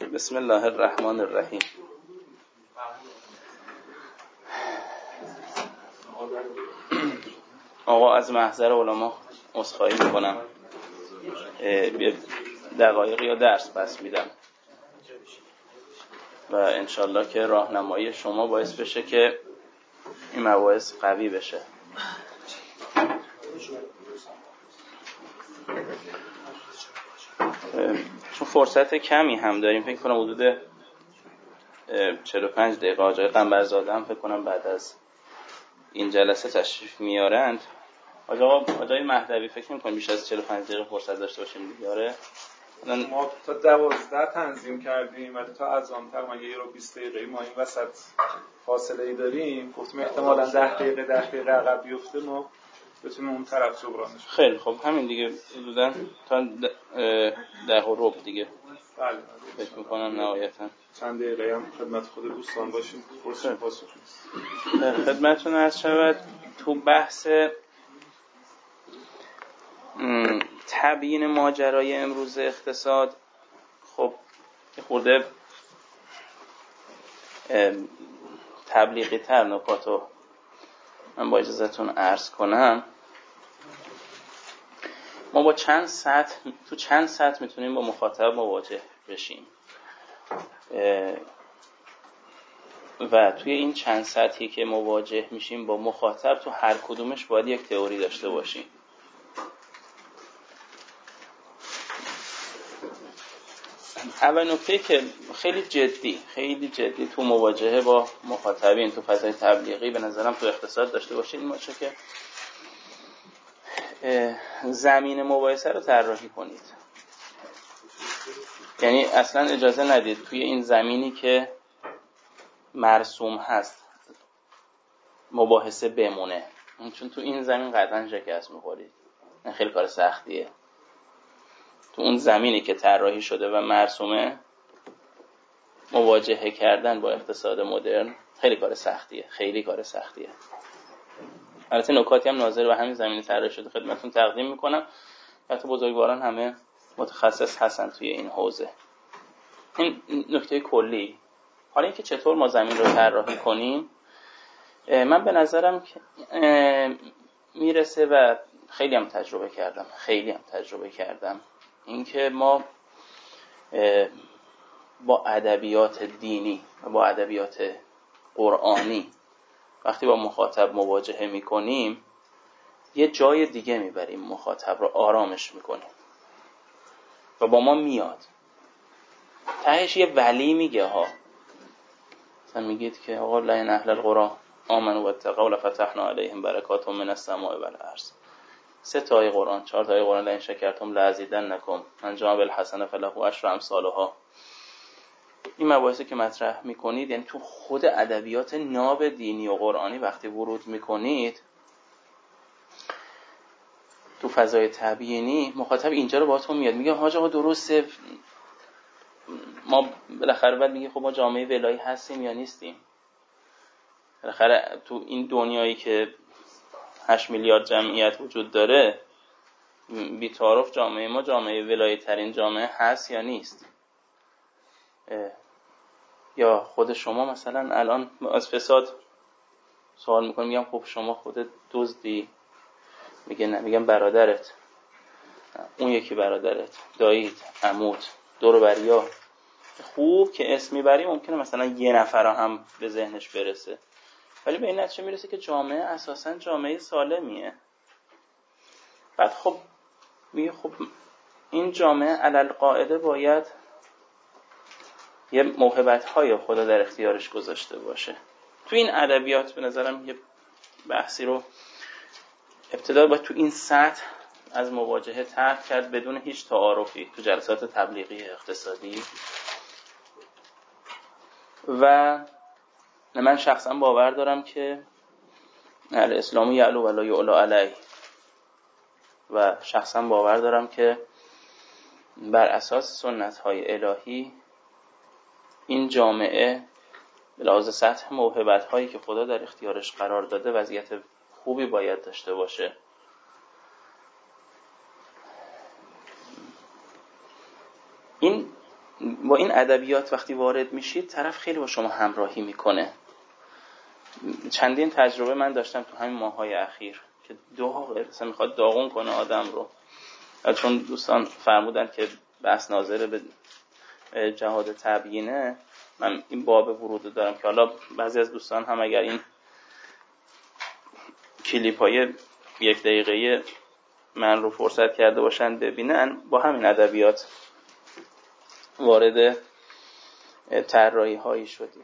بسم الله الرحمن الرحیم. آقا از محضر علما عذرخواهی میکنم، دقایقی یا درس پس میدم و انشالله که راهنمایی شما باعث بشه که این مباحث قوی بشه. چون فرصت کمی هم داریم، فکر کنم حدود 45 دقیقه آقای قنبرزاده هم فکر کنم بعد از این جلسه تشریف میارند. آقای مهدوی فکر نمی‌کنم بیش از 45 دقیقه فرصت داشته باشیم دیگه. آره ما تا 12 تنظیم کردیم ولی تا از آن تقریبا 1 رو 20 دقیقه ما این وسط فاصله ای داریم، گفتیم احتمالاً 10 دقیقه عقب بیفته ما بتونیم اون طرف جبرانش. خیلی خب، همین دیگه حدوداً تا 10:15 دیگه. بله فکر می‌کنم نهایتاً چند دقیقه هم خدمت خود دوستان باشیم فرصت پاسخ. خدمتتون عرض شود تو بحث تبیین ماجرای امروز اقتصاد، خب یه خورده تبلیغی تر نکاتو من با اجازهتون عرض کنم. ما با چند سطح میتونیم با مخاطب مواجه بشیم و توی این چند سطحی که مواجه میشیم با مخاطب، تو هر کدومش باید یک تئوری داشته باشیم. اول نکته که خیلی جدی تو مواجهه با مخاطبین تو فضای تبلیغی به نظرم تو اقتصاد داشته باشید این باشه که زمین مباحثه رو طراحی کنید. یعنی اصلا اجازه ندید توی این زمینی که مرسوم هست مباحثه بمونه، چون تو این زمین قطعا شکست می‌خورید. این خیلی کار سختیه. تو اون زمینی که طراحی شده و مرسومه مواجهه کردن با اقتصاد مدرن خیلی کار سختیه. البته نکاتی هم ناظر به همین زمینی طراحی شده خدمتتون تقدیم میکنم. البته بزرگواران همه متخصص هستن توی این حوزه. این نکته کلی. حالا اینکه چطور ما زمین رو طراحی کنیم، من به نظرم میرسه و خیلی هم تجربه کردم اینکه ما با ادبیات دینی و با ادبیات قرآنی وقتی با مخاطب مواجهه میکنیم یه جای دیگه میبریم، مخاطب رو آرامش میکنیم و با ما میاد. تهش یه ولی میگه ها، مثلا میگید که آقا لئن اهل القرى آمنوا واتقوا لفتحنا علیهم برکات من السماء والارض. 3 آیه قرآن، 4 آیه قرآن، لئن شکرتم لازیدنکم من جاء بالحسنة فله عشر امثالها. این مباحثی که مطرح میکنید، یعنی تو خود ادبیات ناب دینی و قرآنی وقتی ورود میکنید تو فضای تبیینی، مخاطب اینجا رو باهاتون میاد میگه حاج آقا درسته، ما بالاخره بعد میگه خب ما جامعه ولایی هستیم یا نیستیم؟ بالاخره تو این دنیایی که 8 میلیارد جمعیت وجود داره، بی‌تعارف جامعه ما جامعه ولایی ترین جامعه هست یا نیست؟ یا خود شما مثلا الان از فساد سوال میکنم، میگم خب شما خودت دزدی؟ میگه نه. میگم برادرت، اون یکی برادرت، داییت، عموت، دور و بریا. خوب که اسم میبری ممکنه مثلا 1 نفر هم به ذهنش برسه، ولی به این نتیجه میرسه که جامعه اساساً جامعه سالمیه. بعد خب میگه خب این جامعه علل قاعده باید یه موهبت‌های خدا در اختیارش گذاشته باشه. تو این ادبیات به نظرم یه بحثی رو ابتدا باید تو این سطح از مواجهه طرح کرد بدون هیچ تعارفی تو جلسات تبلیغی اقتصادی. و من شخصا باور دارم که الاسلام یعلو ولا یعلا علیه، و شخصا باور دارم که بر اساس سنت‌های الهی این جامعه به لحاظ سطح موهبت‌هایی که خدا در اختیارش قرار داده وضعیت خوبی باید داشته باشه. این با این ادبیات وقتی وارد میشید طرف خیلی با شما همراهی میکنه. چندین تجربه من داشتم تو همین ماه‌های اخیر که مثلا میخواد داغون کنه آدم رو، چون دوستان فرمودن که بحث ناظر به جهاد تبیینه، من این باب ورود دارم که حالا بعضی از دوستان هم اگر این کلیپ‌های 1 دقیقه‌ای من رو فرصت کرده باشن ببینن، با همین ادبیات وارد طراحی هایی شدیم.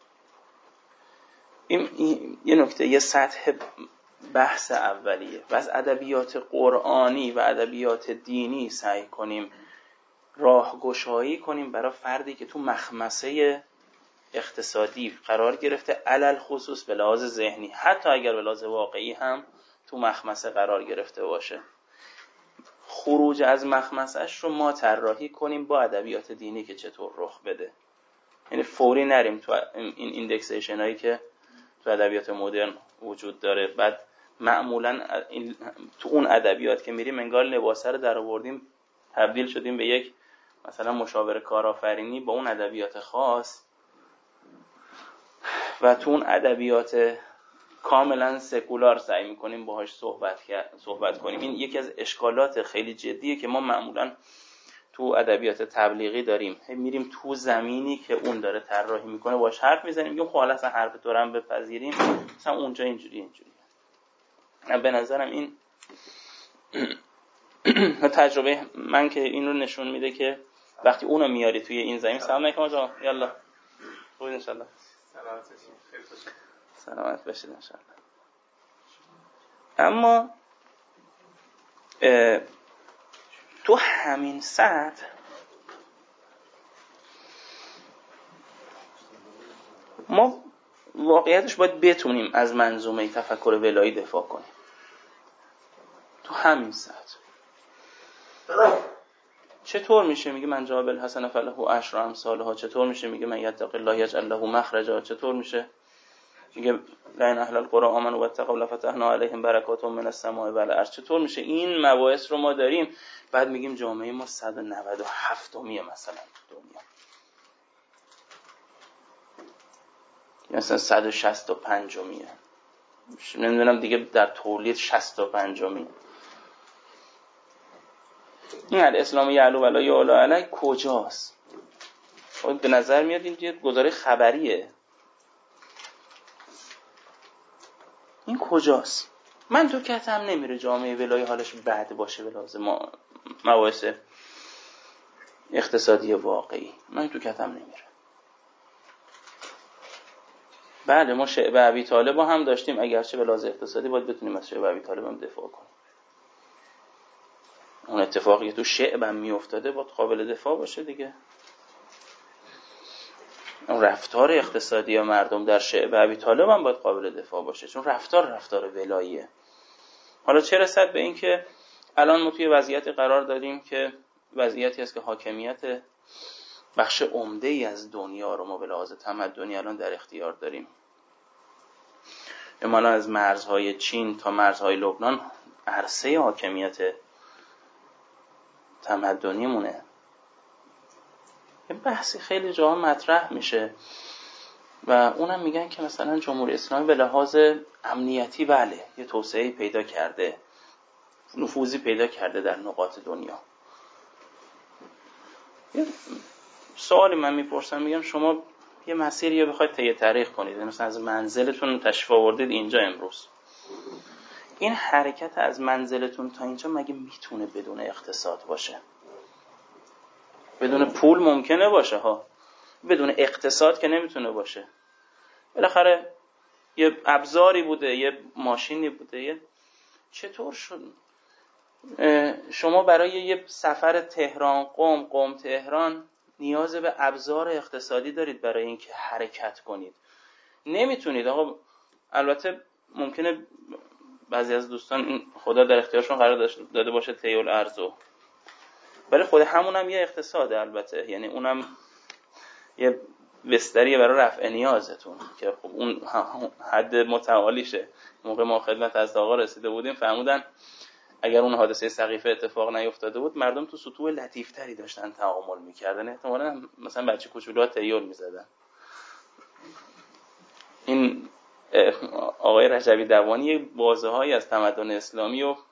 این یه نکته، یه سطح بحث اولیه. و از ادبیات قرآنی و ادبیات دینی سعی کنیم راهگشایی کنیم برای فردی که تو مخمسه اقتصادی قرار گرفته، علل خصوص به لحاظ ذهنی، حتی اگر به لحاظ واقعی هم تو مخمسه قرار گرفته باشه. خروج از مخمسه‌اش رو ما طراحی کنیم با ادبیات دینی که چطور رخ بده. یعنی فوری نریم تو این ایندکسیشن هایی که تو ادبیات مدرن وجود داره. بعد معمولا تو اون ادبیات که میریم انگار لباسه رو در آوردیم تبدیل شدیم به یک مثلا مشاور کارآفرینی با اون ادبیات خاص، و تو اون ادبیات کاملا سکولار سعی میکنیم باهاش صحبت کنیم. این یکی از اشکالات خیلی جدیه که ما معمولا تو ادبیات تبلیغی داریم. میریم تو زمینی که اون داره طراحی میکنه باهاش حرف میزنیم، میگیم خب حالا اصلا حرف تو رو هم بپذیریم، مثلا اونجا اینجوری. به نظرم این تجربه من که این رو نشون میده که وقتی اونو میاری توی این زمین. سلام علیکم آقا، یالا خوب ان شاء الله. سلامت باشید ان شاء الله. اما تو همین سطح ما واقعیتش باید بتونیم از منظومه تفکر ولایی دفاع کنیم. تو همین سطح چطور میشه میگه من جاء بالحسنة فله عشر امثالها؟ چطور میشه میگه من یتق الله یجعل له مخرجا؟ چطور میشه میگه لئن اهل القرى آمنوا واتقوا لفتحنا علیهم برکات من السماء والارض؟ چطور میشه این مباحث رو ما داریم بعد میگیم جامعه ما 197 مثلا دنیا، مثلا 165 نمیدونم دیگه در تولید 65 این الاسلام یعلو ولا یعلو علی کجاست؟ به نظر میاد این یه گزاره خبریه. این کجاست؟ من تو کتم نمیره جامعه ولایی حالش بد باشه به لازم مباحث اقتصادی واقعی. من تو کتم نمیره. بله ما شعب ابی طالب هم داشتیم، اگرچه به لحاظ اقتصادی باید بتونیم از شعب ابی طالب هم دفاع کنیم. اون اتفاقی که تو شعب هم میافتاده باید قابل دفاع باشه دیگه. اون رفتار اقتصادی یا مردم در شعب ابی طالب هم باید قابل دفاع باشه، چون رفتار ولاییه. حالا چه رسد به این که الان ما توی وضعیتی قرار داریم که وضعیتی است که حاکمیت بخش عمده‌ای از دنیا رو ما به لحاظ تمدنی الان در اختیار داریم. ما از مرزهای چین تا مرزهای لبنان عرصه حاکمیت تمدنی مونه. یه بحثی خیلی جاها مطرح میشه و اونم میگن که مثلا جمهوری اسلامی به لحاظ امنیتی بله یه توسعه پیدا کرده، نفوذی پیدا کرده در نقاط دنیا. یه سوالی من میپرسم، میگم شما یه مسیری رو بخواید طی تاریخ کنید، مثلا از منزلتون تشریف آوردید اینجا امروز، این حرکت از منزلتون تا اینجا مگه میتونه بدون اقتصاد باشه؟ بدون پول ممکنه باشه ها، بدون اقتصاد که نمیتونه باشه. بالاخره یه ابزاری بوده، یه ماشینی بوده. چطور شد شما برای یه سفر تهران قم تهران نیاز به ابزار اقتصادی دارید برای اینکه حرکت کنید؟ نمیتونید آقا. البته ممکنه بعضی از دوستان این خدا در اختیارشون قرار داده باشه طی الارضو، ولی خود همون هم یه اقتصاده البته، یعنی اونم یه بستریه برای رفع نیازتون که خب اون حد متعالیشه. موقع ما خدمت از آقا رسیده بودیم فرمودن اگر اون حادثه سقیفه اتفاق نیفتاده بود مردم تو سطوح لطیفتری داشتن تعامل میکردن، احتمالاً مثلا بچه کوچولوها تیول میزدن. این آقای رجبی دوانی بازه‌هایی از تمدن اسلامی و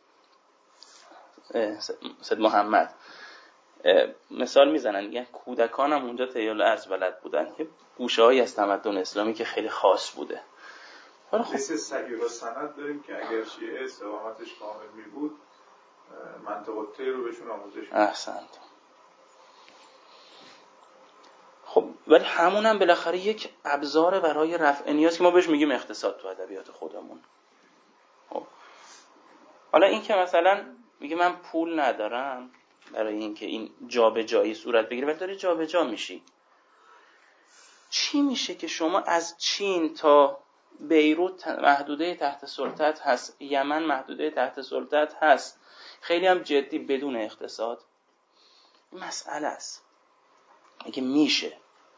سید محمد مثال میزنن، میگن کودکان هم اونجا تیول ارز بلد بودن، یه گوشه‌هایی از تمدن اسلامی که خیلی خاص بوده. مثل صحیح السند داریم که اگر شیعه استقامتش کامل می بود منطقه تی رو بهشون آموزش می‌داد. احسنت. خب ولی همون هم بالاخره یک ابزار برای رفع نیاز که ما بهش میگیم اقتصاد تو ادبیات خودمون. خب حالا این که مثلا میگه من پول ندارم برای اینکه این جابجایی صورت بگیره ولی داری جابجا میشی، چی میشه که شما از چین تا بیروت محدوده تحت سلطت هست، یمن محدوده تحت سلطت هست، خیلی هم جدی بدون اقتصاد؟ این مسئله است. اگه میشه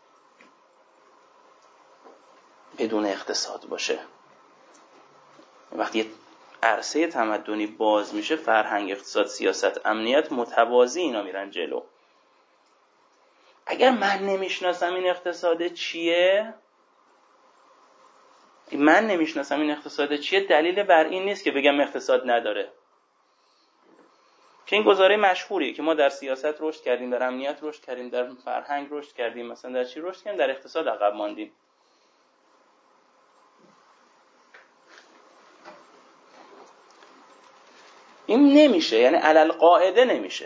بدون اقتصاد باشه، وقتی عرصه تمدنی باز میشه، فرهنگ، اقتصاد، سیاست، امنیت متوازی اینا میرن جلو. اگر من نمیشناسم این اقتصاد چیه، دلیل بر این نیست که بگم اقتصاد نداره. که این گزاره مشهوریه که ما در سیاست رشد کردیم، در امنیت رشد کردیم، در فرهنگ رشد کردیم، مثلا در چی رشد کردیم؟ در اقتصاد عقب ماندیم. این نمیشه، یعنی علل قاعده نمیشه،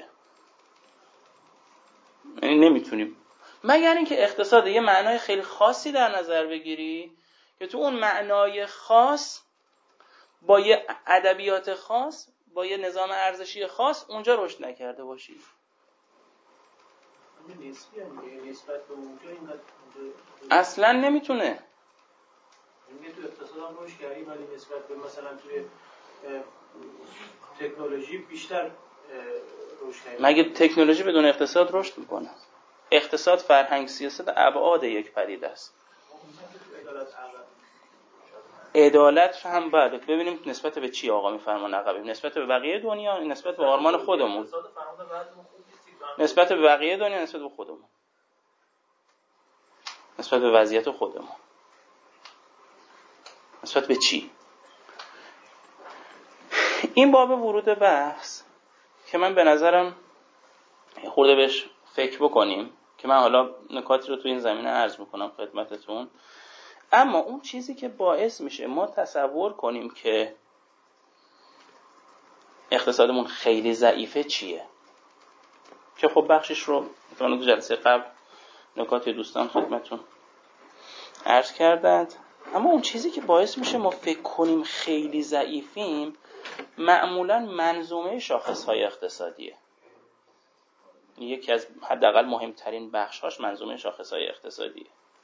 یعنی نمیتونیم، مگر اینکه اقتصاد یه معنای خیلی خاصی در نظر بگیری که تو اون معنای خاص با یه ادبیات خاص، با یه نظام ارزشی خاص اونجا رشد نکرده باشی. نسبت به اونجا اصلا نمیتونه. میگه تو اقتصاد هم رشد کردی ولی نسبت به مثلا توی تکنولوژی بیشتر رشد کردی. مگه تکنولوژی بدون اقتصاد رشد میکنه؟ اقتصاد، فرهنگ، سیاست ابعاد یک پدیده است. عدالت هم بله. ببینیم نسبت به چی آقا میفرمان عقبیم؟ نسبت به بقیه دنیا، نسبت به آرمان خودمون، نسبت به بقیه دنیا، نسبت به خودمون، نسبت به وضعیت خودمون، نسبت به چی؟ این باب ورود بحث که من به نظرم خورده بهش فکر بکنیم که من حالا نکاتی رو تو این زمینه عرض میکنم خدمتتون. اما اون چیزی که باعث میشه ما تصور کنیم که اقتصادمون خیلی ضعیفه چیه؟ که خب بخشش رو تو جلسه قبل نکات دوستان خدمتتون عرض کردند. اما اون چیزی که باعث میشه ما فکر کنیم خیلی ضعیفیم معمولاً منظومه شاخص‌های اقتصادیه. یکی از حداقل مهمترین بخش‌هاش منظومه شاخص‌های اقتصادیه.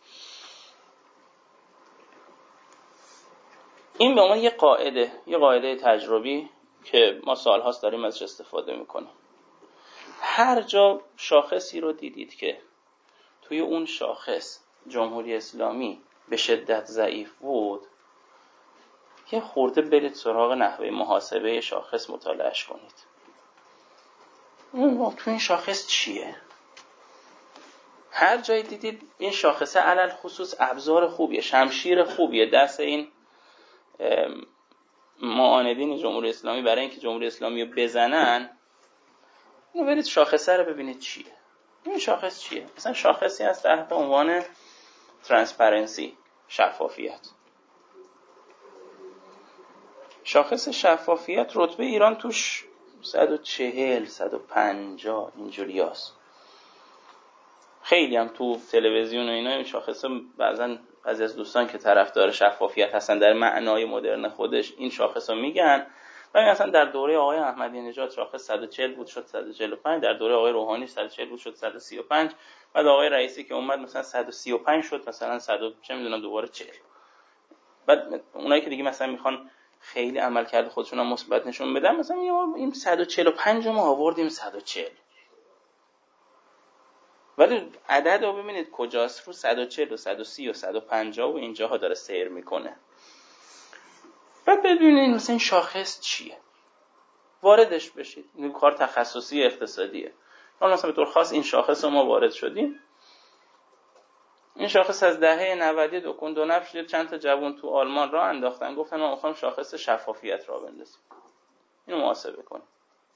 این به عنوان یه قاعده تجربی که ما سال‌هاست داریم ازش استفاده می‌کنیم. هر جا شاخصی رو دیدید که توی اون شاخص جمهوری اسلامی به شدت ضعیف بود، یه خورده برید سراغ نحوه محاسبه شاخص مطالعهش کنید. تو این شاخص چیه؟ هر جایی دیدید این شاخصه علل خصوص ابزار خوبیه، شمشیر خوبیه دست این معاندین جمهوری اسلامی برای اینکه جمهوری اسلامی رو بزنن، اینو برید شاخصه رو ببینید چیه. این شاخص چیه؟ مثلا شاخصی هست تحت عنوان ترانسپرنسی، شفافیت. شاخص شفافیت رتبه ایران توش 140 150 اینجوری هست. خیلی هم تو تلویزیون و اینا این شاخص بعضی از دوستان که طرفدار شفافیت هستن در معنای مدرن خودش این شاخص رو میگن. ولی مثلا در دوره آقای احمدی نژاد شاخص 140 بود شد 145، در دوره آقای روحانی 140 بود شد 135، بعد آقای رئیسی که اومد مثلا 135 شد مثلا 100 چه میدونم دوباره 40. بعد اونایی که دیگه مثلا میخوان خیلی عملکرد خودشون رو مثبت نشون بدن مثلا میگم این 145 ما آوردیم 140. ولی عدد رو ببینید کجاست، رو 140 و 130 و 150 و اینجاها داره سیر میکنه. بعد ببینید مثلا این شاخص چیه. واردش بشید. این کار تخصصی اقتصادیه. حالا مثلا به طور خاص این شاخص ما وارد شدیم. این شاخص از دهه 90 دکون دو نفر شد، چند تا جوان تو آلمان راه انداختن، گفتن ما می‌خوایم شاخص شفافیت را بندازیم. اینو محاسبه کنیم.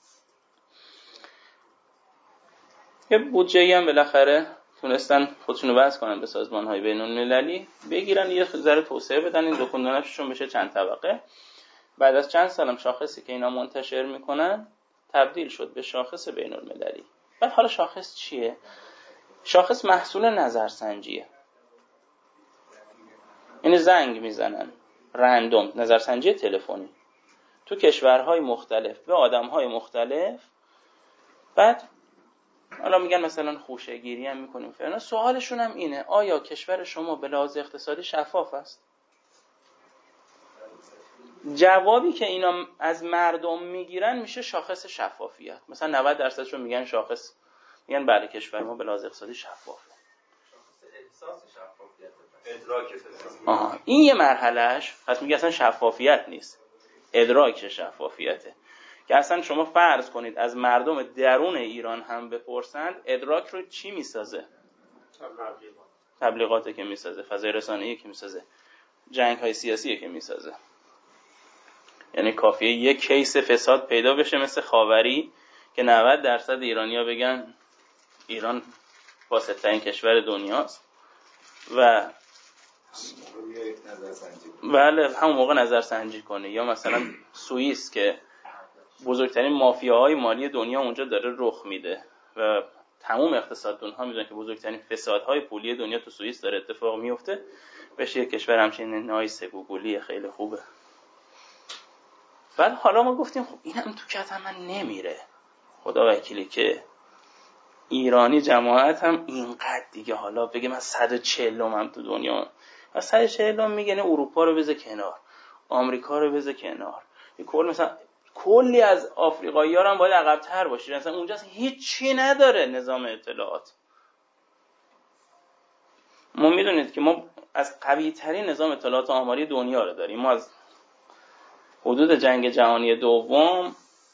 یه بودجه‌ای هم بالاخره تونستن خودشونو وصل کنن به سازمان‌های بین‌المللی، بگیرن یه ذره توسعه بدن، این دکون دو نفرشون بشه چند طبقه. بعد از چند سالم شاخصی که اینا منتشر میکنن تبدیل شد به شاخص بین‌المللی. بعد حالا شاخص چیه؟ شاخص محصول نظرسنجیه. یعنی زنگ میزنن رندوم، نظرسنجی تلفنی تو کشورهای مختلف به آدمهای مختلف. بعد حالا میگن مثلا خوشه‌گیری هم میکنیم فعلا. سوالشون هم اینه آیا کشور شما به لحاظ اقتصادی شفاف است؟ جوابی که اینا از مردم میگیرن میشه شاخص شفافیت. مثلا 90% شون میگن شاخص، میگن بله کشور ما به لحاظ اقتصادی شفافه. شاخص احساس شفافیت، ادراک شفافیت. این یه مرحلهش، پس میگه اصلا شفافیت نیست، ادراک شفافیته. که اصلا شما فرض کنید از مردم درون ایران هم بپرسند ادراک رو چی میسازه؟ تبلیغاته که میسازه، فضای رسانه‌ای که میسازه، جنگ‌های سیاسی که میسازه. یعنی کافیه یک کیس فساد پیدا بشه مثل خاوری که 90% ایرانی‌ها بگن ایران فاسدترین کشور دنیاست و بله همون موقع نظرسنجی کنه. یا مثلا سوئیس که بزرگترین مافیاهای مالی دنیا اونجا داره رخ میده و تمام اقتصاددان‌ها میدونن که بزرگترین فسادهای پولی دنیا تو سوئیس داره اتفاق میفته، بشه یک کشور همچین نایس گوگلی خیلی خوبه. بعد حالا ما گفتیم خب اینم تو کتم من نمیره، خدا وکیلی که ایرانی جماعت هم اینقدر دیگه حالا بگه من 140 هم تو دنیا، از 140 میگه نه اروپا رو بذار کنار، آمریکا رو بذار کنار، مثلا کلی از آفریقایی‌ها هم باید عقب‌تر باشید، مثلا اونجا هیچی نداره نظام اطلاعات. ما میدونید که ما از قوی‌ترین نظام اطلاعات آماری دنیا رو داریم. ما از حدود جنگ جهانی دوم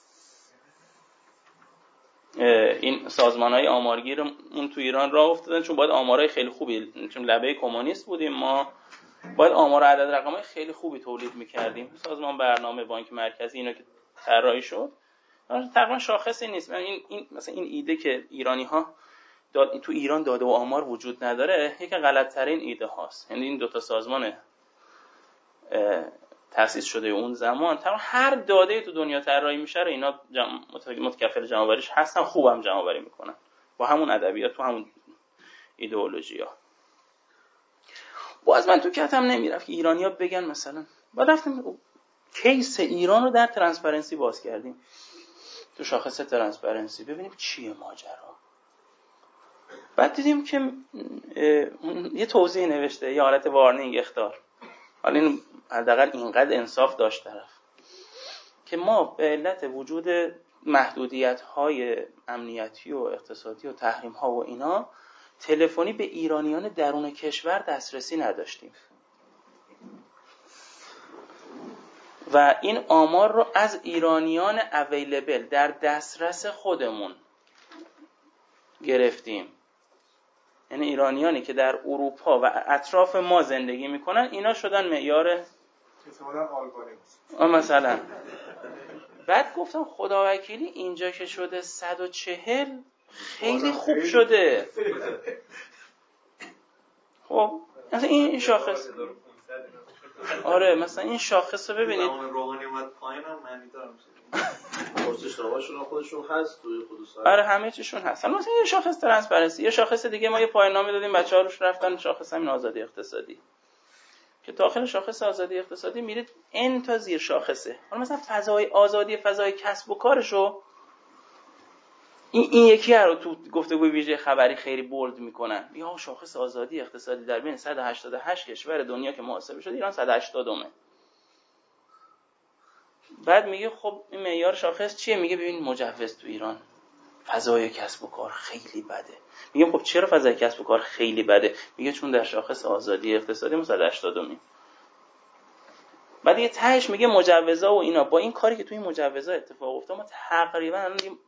این سازمان‌های آمارگیرمون تو ایران راه افتادن، چون باید آمارای خیلی خوبی، چون لبه کمونیست بودیم ما، باید آمار و عدد رقم‌های خیلی خوبی تولید می‌کردیم. سازمان برنامه بانک مرکزی اینا که طراحی شد تقریبا شاخصی نیست. این مثلا این ایده که ایرانی‌ها تو ایران داده و آمار وجود نداره یکی غلط‌ترین ایده هاست. یعنی این دو تا سازمان تأسیس شده اون زمان تمام هر داده تو دنیا طراحی میشه رو اینا متکفل جمع‌آوریش هستن، خوبم جمع‌آوری میکنن با همون ادبیات تو همون ایدئولوژی‌ها. باز من تو کتم نمیرفت که ایرانی‌ها بگن مثلا بعد رفتیم کیس ایران رو در ترانسپرنسی باز کردیم، تو شاخص ترانسپرنسی ببینیم چیه ماجرا. بعد دیدیم که یه توضیح نوشته، یه حالت وارنینگ اخطار. حالا این حداقل اینقدر انصاف داشت طرف که ما به علت وجود محدودیت‌های امنیتی و اقتصادی و تحریم‌ها و اینا تلفنی به ایرانیان درون کشور دسترسی نداشتیم و این آمار رو از ایرانیان اویلیبل در دسترس خودمون گرفتیم. یعنی ایرانیانی که در اروپا و اطراف ما زندگی میکنن اینا شدن معیار مثلا. بعد گفتم خدا وکیلی اینجا که شده 140 خیلی خوب شده. خب مثلا این شاخص، آره مثلا این شاخص رو ببینید روحانی اومد پایینم معنی دارم پرسشنامه‌شون خودشون هست توی خود. آره همه چیشون هست. مثلا یه شاخص ترانسپرنسی، یه شاخص دیگه ما یه پایان‌نامه دادیم بچه‌ها روش رفتن، شاخص همین آزادی اقتصادی که داخل شاخص آزادی اقتصادی میرید ان تا زیر شاخصه. حالا مثلا فضای آزادی، فضای کسب و کارشو این یکی رو تو گفتگوی ویژه خبری خیلی بولد میکنن، یا شاخص آزادی اقتصادی در بین 188 کشور دنیا که محاسبه شده ایران 180مه. بعد میگه خب این معیار شاخص چیه؟ میگه ببین مجوز تو ایران فضای کسب و کار خیلی بده. میگم خب چرا فضای کسب و کار خیلی بده؟ میگه چون در شاخص آزادی اقتصادی ما 180میم. بعد یه تهش میگه مجوزا و اینا. با این کاری که توی این مجوزا اتفاق افتاد ما تقریبا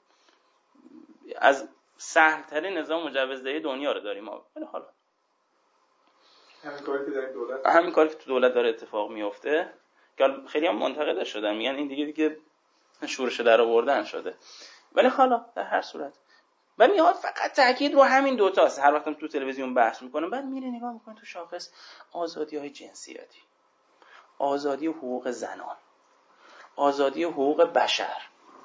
از سهل ترین نظام مجوزدهی دنیا رو داریم. ولی حالا همین کاری که تو دولت داره اتفاق میفته که خیلی هم منتقدش شدن، میگن این دیگه شورش در آوردن شده. ولی حالا در هر صورت و میاد فقط تاکید رو همین دوتاست. هر وقتم تو تلویزیون بحث میکنم بعد میره نگاه میکنه تو شاخص آزادی‌های جنسیتی، آزادی و حقوق زنان، آزادی و حقوق بشر،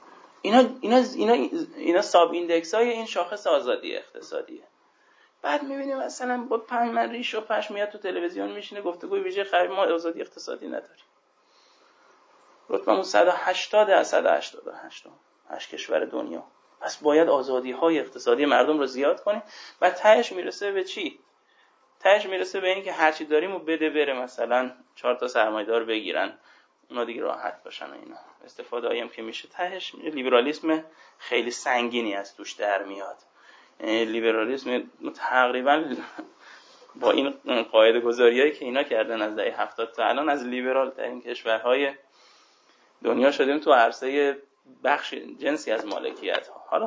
اینا ساب ایندکس های این شاخص آزادی اقتصادیه. بعد میبینیم مثلا با من ریش و پش میاد تو تلویزیون میشینه گفتگوی ویژه خبری ما آزادی اقتصادی نداریم. رتبمون 180 از 188 کشور دنیا. پس باید آزادی‌های اقتصادی مردم رو زیاد کنیم و تهش میرسه به چی؟ تهش میرسه به این که هر چی داریم رو بده بره، مثلا 4 تا سرمایه‌دار بگیرن اونا دیگه راحت باشن. اینا استفاده‌ای هم که میشه تهش لیبرالیسم خیلی سنگینی از توش در میاد. لیبرالیسم تقریبا با این قاعده گذاریایی که اینا کردن از دهه 70 تا الان از لیبرال ترین کشورهای دنیا شدیم تو عرصه بخش جنسی از مالکیت ها. حالا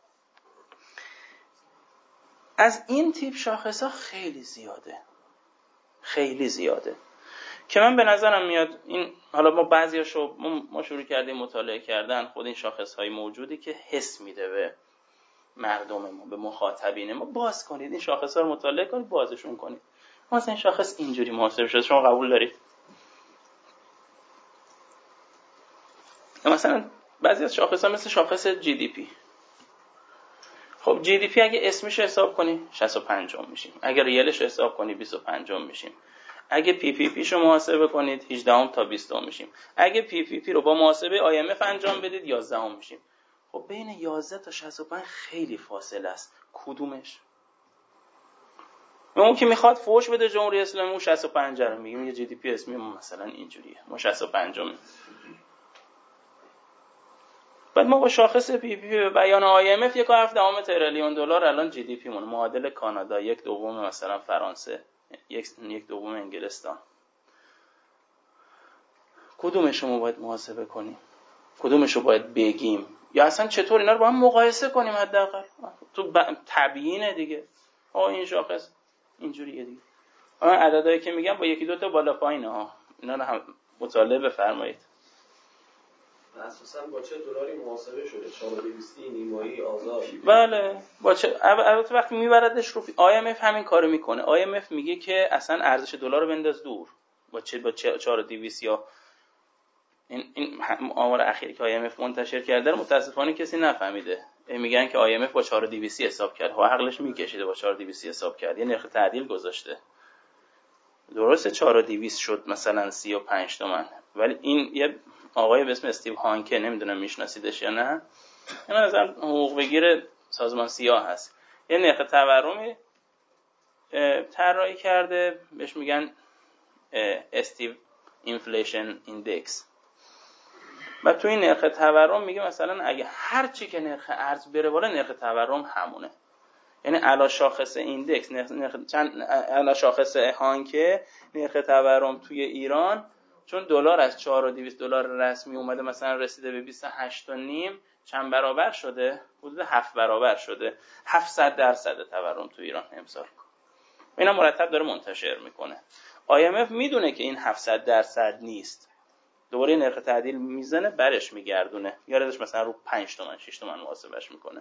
از این تیپ شاخص ها خیلی زیاده که من به نظرم میاد این حالا ما بعضیاشو ما شروع کردیم مطالعه کردن خود این شاخص های موجودی که حس میده به مردم ما، به مخاطبین ما. باز کنید این شاخص ها رو مطالعه کنید، بازشون کنید. مثلا این شاخص اینجوری محاسبه شده، شما قبول دارید؟ مثلا بعضی از شاخص ها مثل شاخص GDP. خب GDP اگه اسمش حساب کنی 65 میشیم، اگه ریالش حساب کنی 25 میشیم، اگه PPP شو محاسبه کنید 18 تا 20 میشیم، اگه PPP رو با محاسبه IMF انجام بدید 11 میشیم. خب بین 11 تا 65 خیلی فاصله است. کدومش؟ اون که میخواد فوش بده جمهوری اسلامی اون 65 رو میگیم یه GDP اسمی ما مثلا اینجوریه، ما 65 بعد ما با شاخص PPP به بیان IMF 1.7 تریلیون دلار الان GDP مون، معادل کانادا، 1/2 مثلا فرانسه، 1/2 انگلستان. کدومش رو باید محاسبه کنیم؟ کدومش رو باید بگیم؟ یا اصلا چطور اینا رو با هم مقایسه کنیم؟ حداقل تو تبیینه دیگه. این شاخص اینجوریه دیگه. عددهایی که میگم با 1-2 تا بالا پایینه ها، اینا رو هم مطالعه بفرمایید. اساساً با چه دلاری محاسبه شده؟ 4200 نیمایی آزاد. بله با چه البته وقتی میبردش رو IMF همین کارو میکنه. IMF میگه که اصلا ارزش دلار رو بنداز دور. با 4200 یا این آمار اخیری که IMF منتشر کرده رو متاسفانه کسی نفهمیده. میگن که IMF با 4200 حساب کرد. ها عقلش میکشیده با 4200 حساب کرد. یه نرخ تعدیل گذاشته. درسته 4200 شد مثلا 35 تومن، ولی این یه آقای به اسم استیو هانکه، نمیدونم میشناسیدش یا نه، اینا از حقوق بگیر سازمان سیاه هست، یه نرخ تورمی طراحی کرده بهش میگن استیو اینفلیشن ایندکس. و تو این نرخ تورم میگه مثلا اگه هر چی که نرخ ارز بره بالا نرخ تورم همونه. یعنی علا شاخص ایندکس علا شاخص هانکه نرخ تورم توی ایران چون دلار از 4200 دلار رسمی اومده مثلا رسیده به 28.5 چند برابر شده؟ حدود 7 برابر شده. 700% تورم تو ایران امسال. اینا مرتب داره منتشر میکنه. IMF میدونه که این 700% نیست. دوباره نرخ تعدیل میزنه برش میگردونه. یادش مثلا رو 5 تومن 6 تومن محاسبهش میکنه.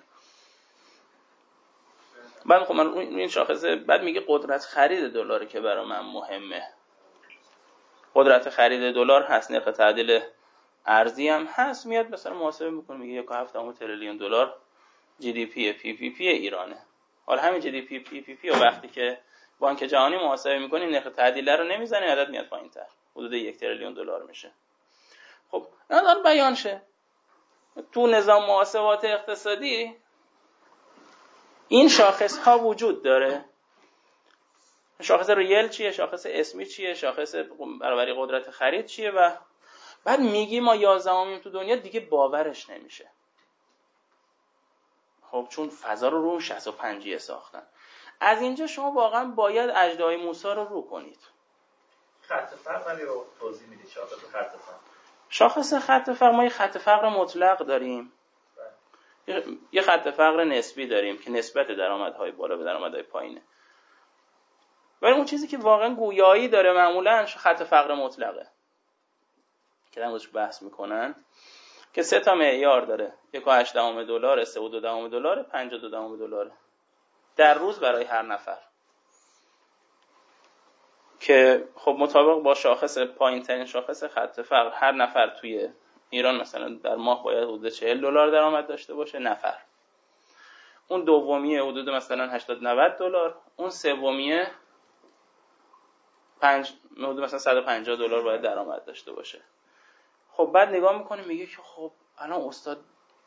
بعد خب من این شاخصه بعد میگه قدرت خرید دلاری که برای من مهمه. قدرت خرید دلار هست، نرخ تعدیل ارزی هم هست، میاد مثلا محاسبه میکنه میگه 1.7 تریلیون دلار GDP PPP ایرانه. حالا همین GDP PPP و وقتی که بانک جهانی محاسبه میکنه نرخ تعدیل رو نمیزنه، عدد میاد پایین‌تر، حدود 1 تریلیون دلار میشه. خب الان بیان شه تو نظام محاسبات اقتصادی این شاخص ها وجود داره. شاخص ریل چیه، شاخص اسمی چیه، شاخص برابری قدرت خرید چیه و بعد میگی ما 11میم تو دنیا، دیگه باورش نمیشه. خب چون فضا رو 65 ساختن. از اینجا شما واقعا باید اژدهای موسی رو کنید. خط فقر رو توضیح میدید؟ شاخص خط فقر. شاخص خط فقر، ما یه خط فقر مطلق داریم، یه خط فقر نسبی داریم که نسبت درآمدهای بالا به درآمدهای پایینه. ولی اون چیزی که واقعا گویایی داره معمولاً خط فقر مطلقه که در موردش بحث میکنن، که 3 تا معیار داره: 1.8 دلار، 3.2 دلار، 52 دلار در روز برای هر نفر، که خب مطابق با شاخص پایین‌ترین شاخص خط فقر هر نفر توی ایران مثلا در ماه باید حدود 40 دلار درآمد داشته باشه نفر. اون دومیه حدود مثلا 80-90 دلار، اون سومیه حدود مثلا 150 دلار باید درآمد داشته باشه. خب بعد نگاه میکنه میگه که خب الان استاد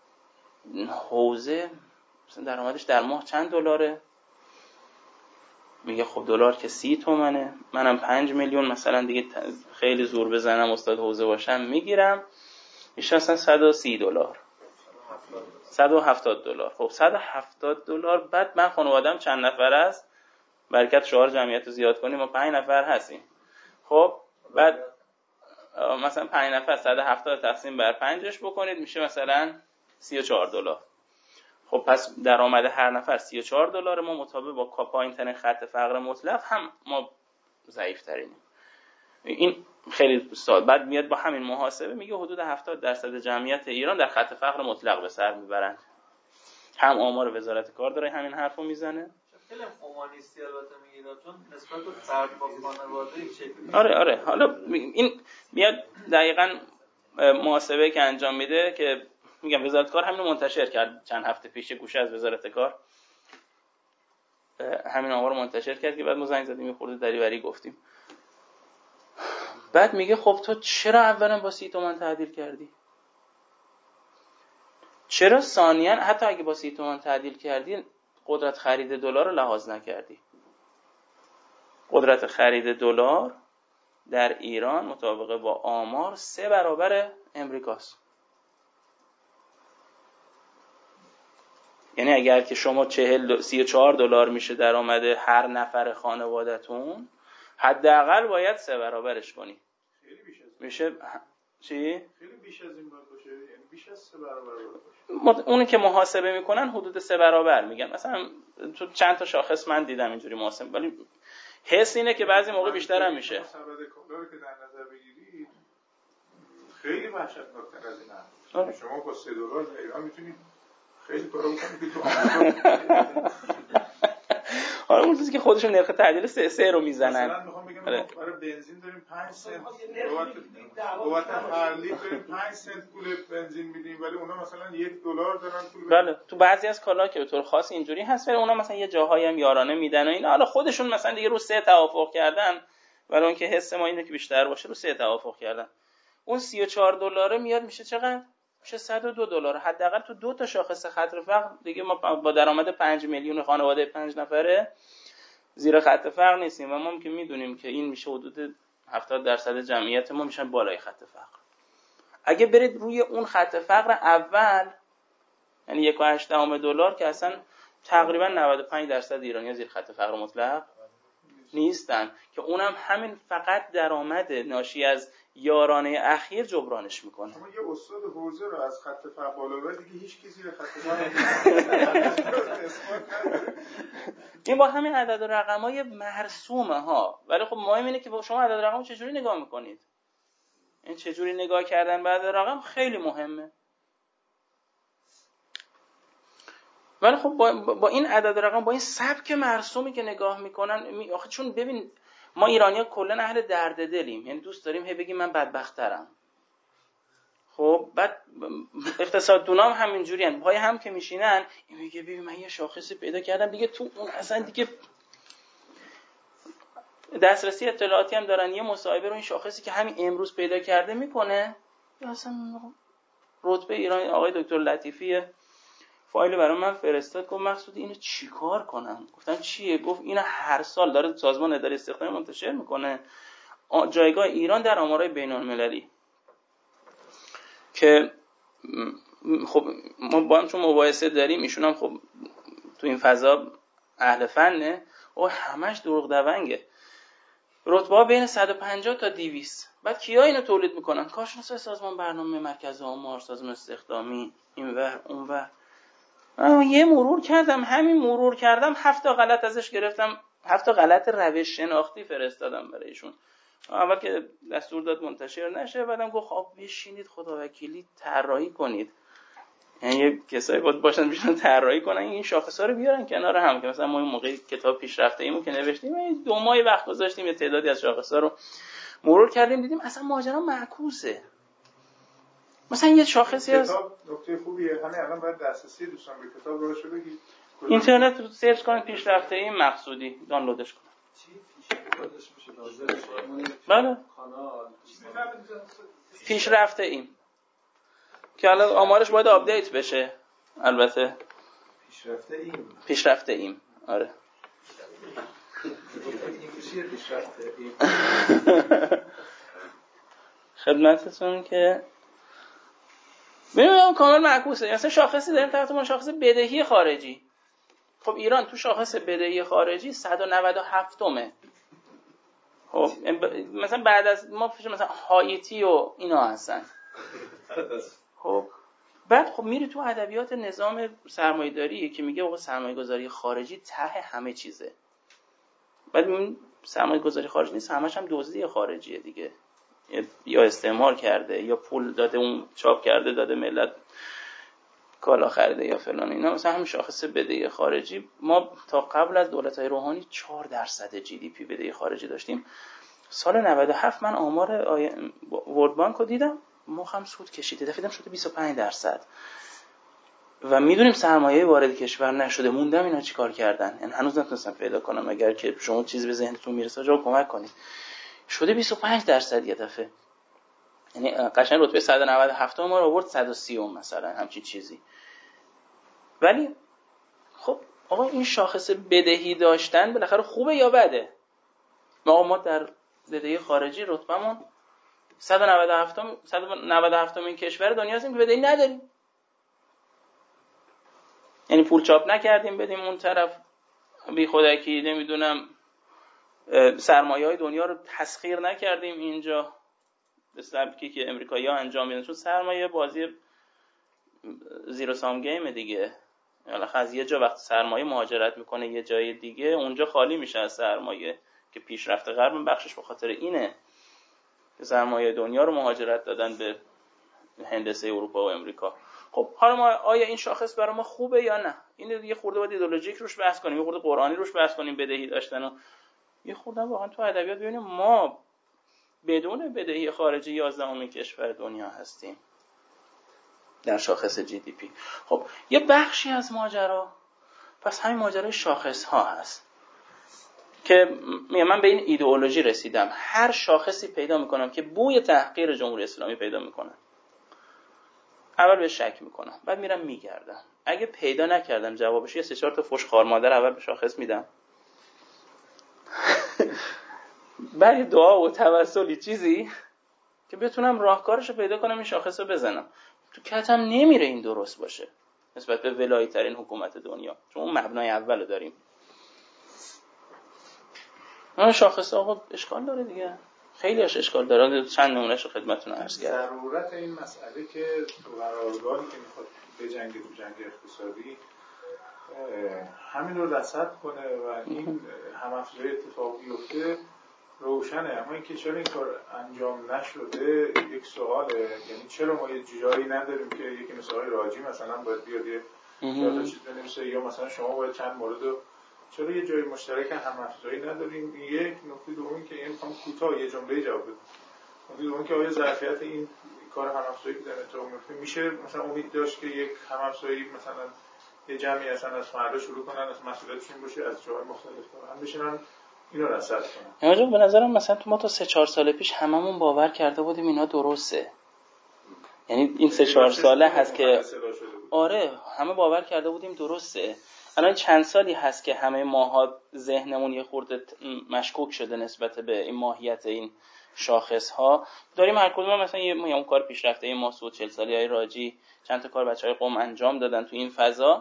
حوزه مثلا درآمدش در ماه چند دلاره؟ میگه خب دلار که 30 تومنه، منم 5 میلیون مثلا دیگه خیلی زور بزنم استاد حوزه باشم میگیرم، میشه مثلا 130 دلار، 170 دلار. خب 170 دلار، بعد من خانواده‌ام چند نفر است؟ برکت شعار جمعیت زیاد کنیم، ما 5 نفر هستیم. خب بعد مثلا 5 نفر 170 تقسیم بر 5ش بکنید میشه مثلا 34 دلار. خب پس درآمد هر نفر 34 دلار، ما مطابق با پایین‌ترین خط فقر مطلق هم ما ضعیف ترینیم. این خیلی ساده. بعد میاد با همین محاسبه میگه حدود 70% جمعیت ایران در خط فقر مطلق به سر میبرند. هم آمار وزارت کار داره همین حرفو میزنه. خیلی اومانیستی البته میگه، چون نسبت به فرد با خانواده این شکلی. آره حالا این میاد دقیقاً محاسبه که انجام میده، که میگم وزارت کار همین منتشر کرد چند هفته پیش، گوشه از وزارت کار همین آمار منتشر کرد که بعد ما زنگ زدیم خورده دریوری گفتیم. بعد میگه خب تو چرا اولا با 30 تومن تعدیل کردی؟ چرا ثانیاً حتی اگه با 30 تومن تعدیل کردی قدرت خرید دلار رو لحاظ نکردی؟ قدرت خرید دلار در ایران مطابق با آمار 3 برابر امریکاست. یعنی اگر که شما 34 دلار میشه درآمد هر نفر خانواده‌تون، حداقل باید 3 برابرش کنی. خیلی بیش از میشه چی؟ خیلی بیش از این باید باشه، یعنی بیش از 3 برابر باشه. اونی که محاسبه میکنن حدود 3 برابر میگن. مثلا تو چند تا شاخص من دیدم اینجوری محاسبه، ولی حس اینه که بعضی موقع بیشتر هم میشه. سبد کالا رو که در نظر بگیرید خیلی وحشتناکتر از این هست. شما با 3 دلار در ایران میتونید خیلی کارا بکنید که تو آمریکا حالا اون چیزی که خودشون نرخ تعدیل 3 رو میزنن. مثلا میخوام بگم برای بنزین داریم 5 سنت، بابت هر لیتر داریم 5 سنت پول بنزین میدیم، ولی اونا مثلا 1 دلار دارن پول. بله تو بعضی از کالا که به طور خاص اینجوری هست، ولی اونا مثلا یه جاهایی هم یارانه میدن و اینا. حالا خودشون مثلا دیگه رو 3 توافق کردن، ولی اون که حس ما اینه که بیشتر باشه رو 3 توافق کردن. اون 34 دلاره میاد میشه چقدر؟ میشه 102 دلار. حداقل تو 2 تا شاخص خط فقر دیگه ما با درآمد 5 میلیون خانواده 5 نفره زیر خط فقر نیستیم و ما که میدونیم که این میشه حدود 70% جمعیت ما میشن بالای خط فقر. اگه برید روی اون خط فقر اول، یعنی 1.8 دلار، که اصلا تقریبا 95% ایرانی‌ها زیر خط فقر مطلق نیستن، که اونم همین فقط درآمد ناشی از یارانه اخیر جبرانش میکنه. شما یه استاد حوزه رو از خط فقر بالا ببرید دیگه هیچ کسی زیر خط فقر این با همین عدد و رقم‌های مرسومه ها. ولی خب مهم اینه که شما عدد و رقم چجوری نگاه میکنید. این چجوری نگاه کردن به عدد و رقم خیلی مهمه. ولی خب با این عدد و رقم، با این سبک مرسومی که نگاه میکنن، آخه چون ببین ما ایرانی‌ها کلا اهل درد دلیم، یعنی دوست داریم هی بگیم من بدبخت‌ترم. خب بعد اقتصاددونام همینجوری ان، پای هم که میشینن این میگه ببین من یه شاخصی پیدا کردم دیگه، تو اون اصلا دیگه دسترسی اطلاعاتی هم دارن، یه مصاحبه رو این شاخصی که همین امروز پیدا کرده میکنه، اصلا رتبه ایران. آقای دکتر لطیفی فایل برای من فرستاد، گفت مقصود اینو چیکار کنم؟ گفتم چیه؟ گفت اینو هر سال داره سازمان اداره استخدامی منتشر میکنه، جایگاه ایران در آمارهای بین‌المللی، که خب ما با هم چون مباحثه داریم، ایشون هم خب تو این فضا اهل فنه و همش دروغ دونگه. رتبه‌ها بین 150 تا 200. بعد کیا اینو تولید میکنن؟ کارشناسای سازمان برنامه، مرکز آمار، سازمان استخدامی، اینور اونور. من یه مرور کردم، همین مرور کردم 7 تا غلط ازش گرفتم، 7 تا غلط روش شناختی فرستادم برایشون. اول که دستور داد منتشر نشه، بعدم گفت خب بشینید خداوکیلی طراحی کنید. یعنی یه کسایی بود باشن بیشتر طراحی کنن این شاخص‌ها رو بیارن کنار هم، که مثلا ما این موقع کتاب پیشرفته ایمون که نوشتیم 2 ماه وقت گذاشتیم یه تعدادی از شاخص‌ها رو مرور کردیم، دیدیم اصلا ماجرا معکوسه. مثلا یه شاخصی از کتاب نکته خوبیه، همین الان باید دسترسی دوستان به کتاب رو بشه بگید. اینترنت رو سرچ کنید پیشرفته این مقصودی دانلودش کنید. بله پیشرفته این که حالا آمارش باید آپدیت بشه البته. پیشرفته این آره خدمتتون که ببینم کامل معکوسه. مثلا شاخصی داریم تحت ما شاخص بدهی خارجی. خب ایران تو شاخص بدهی خارجی 197مه. خب مثلا بعد از ما مثلا هایتی و اینا هستن. خب بعد خب میری تو ادبیات نظام سرمایه‌داری که میگه آقا سرمایه‌گذاری خارجی ته همه چیزه. بعد این سرمایه‌گذاری خارجی نیست، همش هم دزدی خارجیه دیگه. یا استعمار کرده یا پول داده، اون چاپ کرده داده ملت کالا خریده یا فلان اینا. مثلا همین شاخص بدهی خارجی ما تا قبل از دولت‌های روحانی 4% GDP بدهی خارجی داشتیم. سال 97 من آمار ورلد بانک رو دیدم، مخم سود کشیده، دیدم شده 25%. و میدونیم سرمایه وارد کشور نشده، موندم اینا چیکار کردن. یعنی هنوز نتونستم پیدا کنم، اگر که شما چیزی به ذهنتون میرسه جا کمک کنید. شده 25% یه دفعه. یعنی قشنگ رتبه 197 ما رو آورد 130 مثلا همچین چیزی. ولی خب آقا این شاخص بدهی داشتن بالاخره خوبه یا بده؟ ما در بدهی خارجی رتبمون 197مین کشور دنیا هستیم که بدهی نداریم. یعنی پول چاپ نکردیم بدیم اون طرف، بی خودکی نمیدونم سرمایه‌های دنیا رو تسخیر نکردیم اینجا به سبکی که امریکایی‌ها انجام میدن، چون سرمایه بازی زیرو سام گیم دیگه. بالاخره از یه جا وقت سرمایه مهاجرت میکنه یه جای دیگه، اونجا خالی میشه از سرمایه. که پیشرفت غرب بخشش به خاطر اینه که سرمایه دنیا رو مهاجرت دادن به هندسه اروپا و امریکا. خب حالا ما آیا این شاخص برای ما خوبه یا نه؟ اینو دیگه خورده باید ایدئولوژیک روش بحث کنیم، یه خورده قرآنی روش بحث کنیم، بدهی داشتن و یه خورده واقعا تو ادبیات ببینیم ما بدون بدهی خارجی 11مین کشور دنیا هستیم در شاخص GDP. خب یه بخشی از ماجرا پس همین ماجرای شاخص ها هست که من به این ایدئولوژی رسیدم. هر شاخصی پیدا میکنم که بوی تحقیر جمهوری اسلامی پیدا میکنم، اول به شک میکنم، بعد میرم میگردم. اگه پیدا نکردم جوابش، یه 3-4 تا فوش خار مادر اول به شاخص میدم بعد دعا و توسلی چیزی که بتونم راهکارشو پیدا کنم این شاخصو بزنم. تو کتم نمیره این درست باشه نسبت به ولایی ترین حکومت دنیا، چون اون مبنای اولو داریم. اون شاخص آقا اشکال داره دیگه، خیلی اشکال داره. چند نمونهش رو خدمتتون عرض کردم. ضرورت این مسئله که تو قراردادی که میخواد بجنگه تو جنگ اقتصادی همین رو رصد کنه و این هم‌افزایی اتفاق بیفته روشنه. اما اینکه چرا این کار انجام نشده یک سواله. یعنی چرا ما یه جایی نداریم که یکی مثل آقای راجی مثلا باید بیاد یه چیز بنویسه، یا مثلا شما باید چند مورد رو، چرا یه جای مشترک هم‌افزایی نداریم؟ یک نکته دومی که این میخوام کوتاه یه جمله جواب بدم. نکته دومی که آیا ظرفیت این کار هم‌افزایی که در اتفاق میفته میشه مثلا امید داشت که یک هم‌افزایی مثلا یه جمعی اصلا از فردا شروع کنن، از مسئولیتشون باشه از جاهای مختلف کنن بشینن اینو رصد کنن. یعنی به نظرم مثلا تو ما تا 3-4 سال پیش هممون باور کرده بودیم اینا درسته. یعنی این 3-4 ساله هست که آره همه باور کرده بودیم درسته. الان چند سالی هست که همه ماها ذهنمون یه خورده مشکوک شده نسبت به این ماهیت این شاخص ها. داریم هر کدوم مثلا یه اون کار پیشرفته این ماسود 40 سالی های راجی، چند تا کار بچهای قم انجام دادن تو این فضا.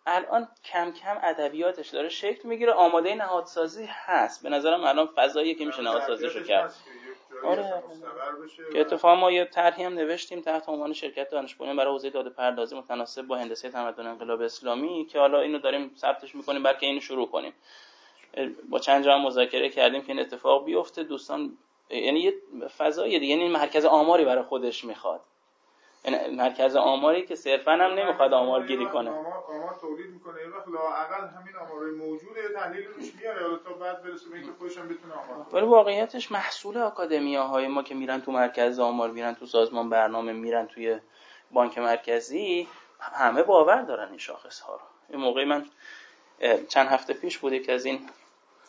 الان کم کم ادبیاتش داره شکل میگیره، آماده نهادسازی هست. به نظرم الان فضاییه که میشه نهادسازیشو کرد. آره که اتفاقا ما یه طرحی هم نوشتیم تحت عنوان شرکت دانش بنیان برای حوزه داده پردازی متناسب با هندسه تمدن انقلاب اسلامی که حالا اینو داریم ثبتش میکنیم بلکه اینو شروع کنیم. با چند جا مذاکره کردیم که این اتفاق بیفته. دوستان یعنی یه فضای دیگه، یعنی مرکز آماری برای خودش میخواد، یعنی مرکز آماری که صرفاً هم نمیخواد آمارگیری کنه، آمار تولید میکنه، یه وقت لااقل همین آمارای موجوده یه تحلیل روش میاره حالا تا بعد برسه به اینکه خودش هم بتونه آمار. ولی واقعیتش محصول آکادمیاهای ما که میرن تو مرکز آمار، میرن تو سازمان برنامه، میرن توی بانک مرکزی، همه باور دارن این شاخص ها رو. یه موقعی من چند هفته پیش بود که از این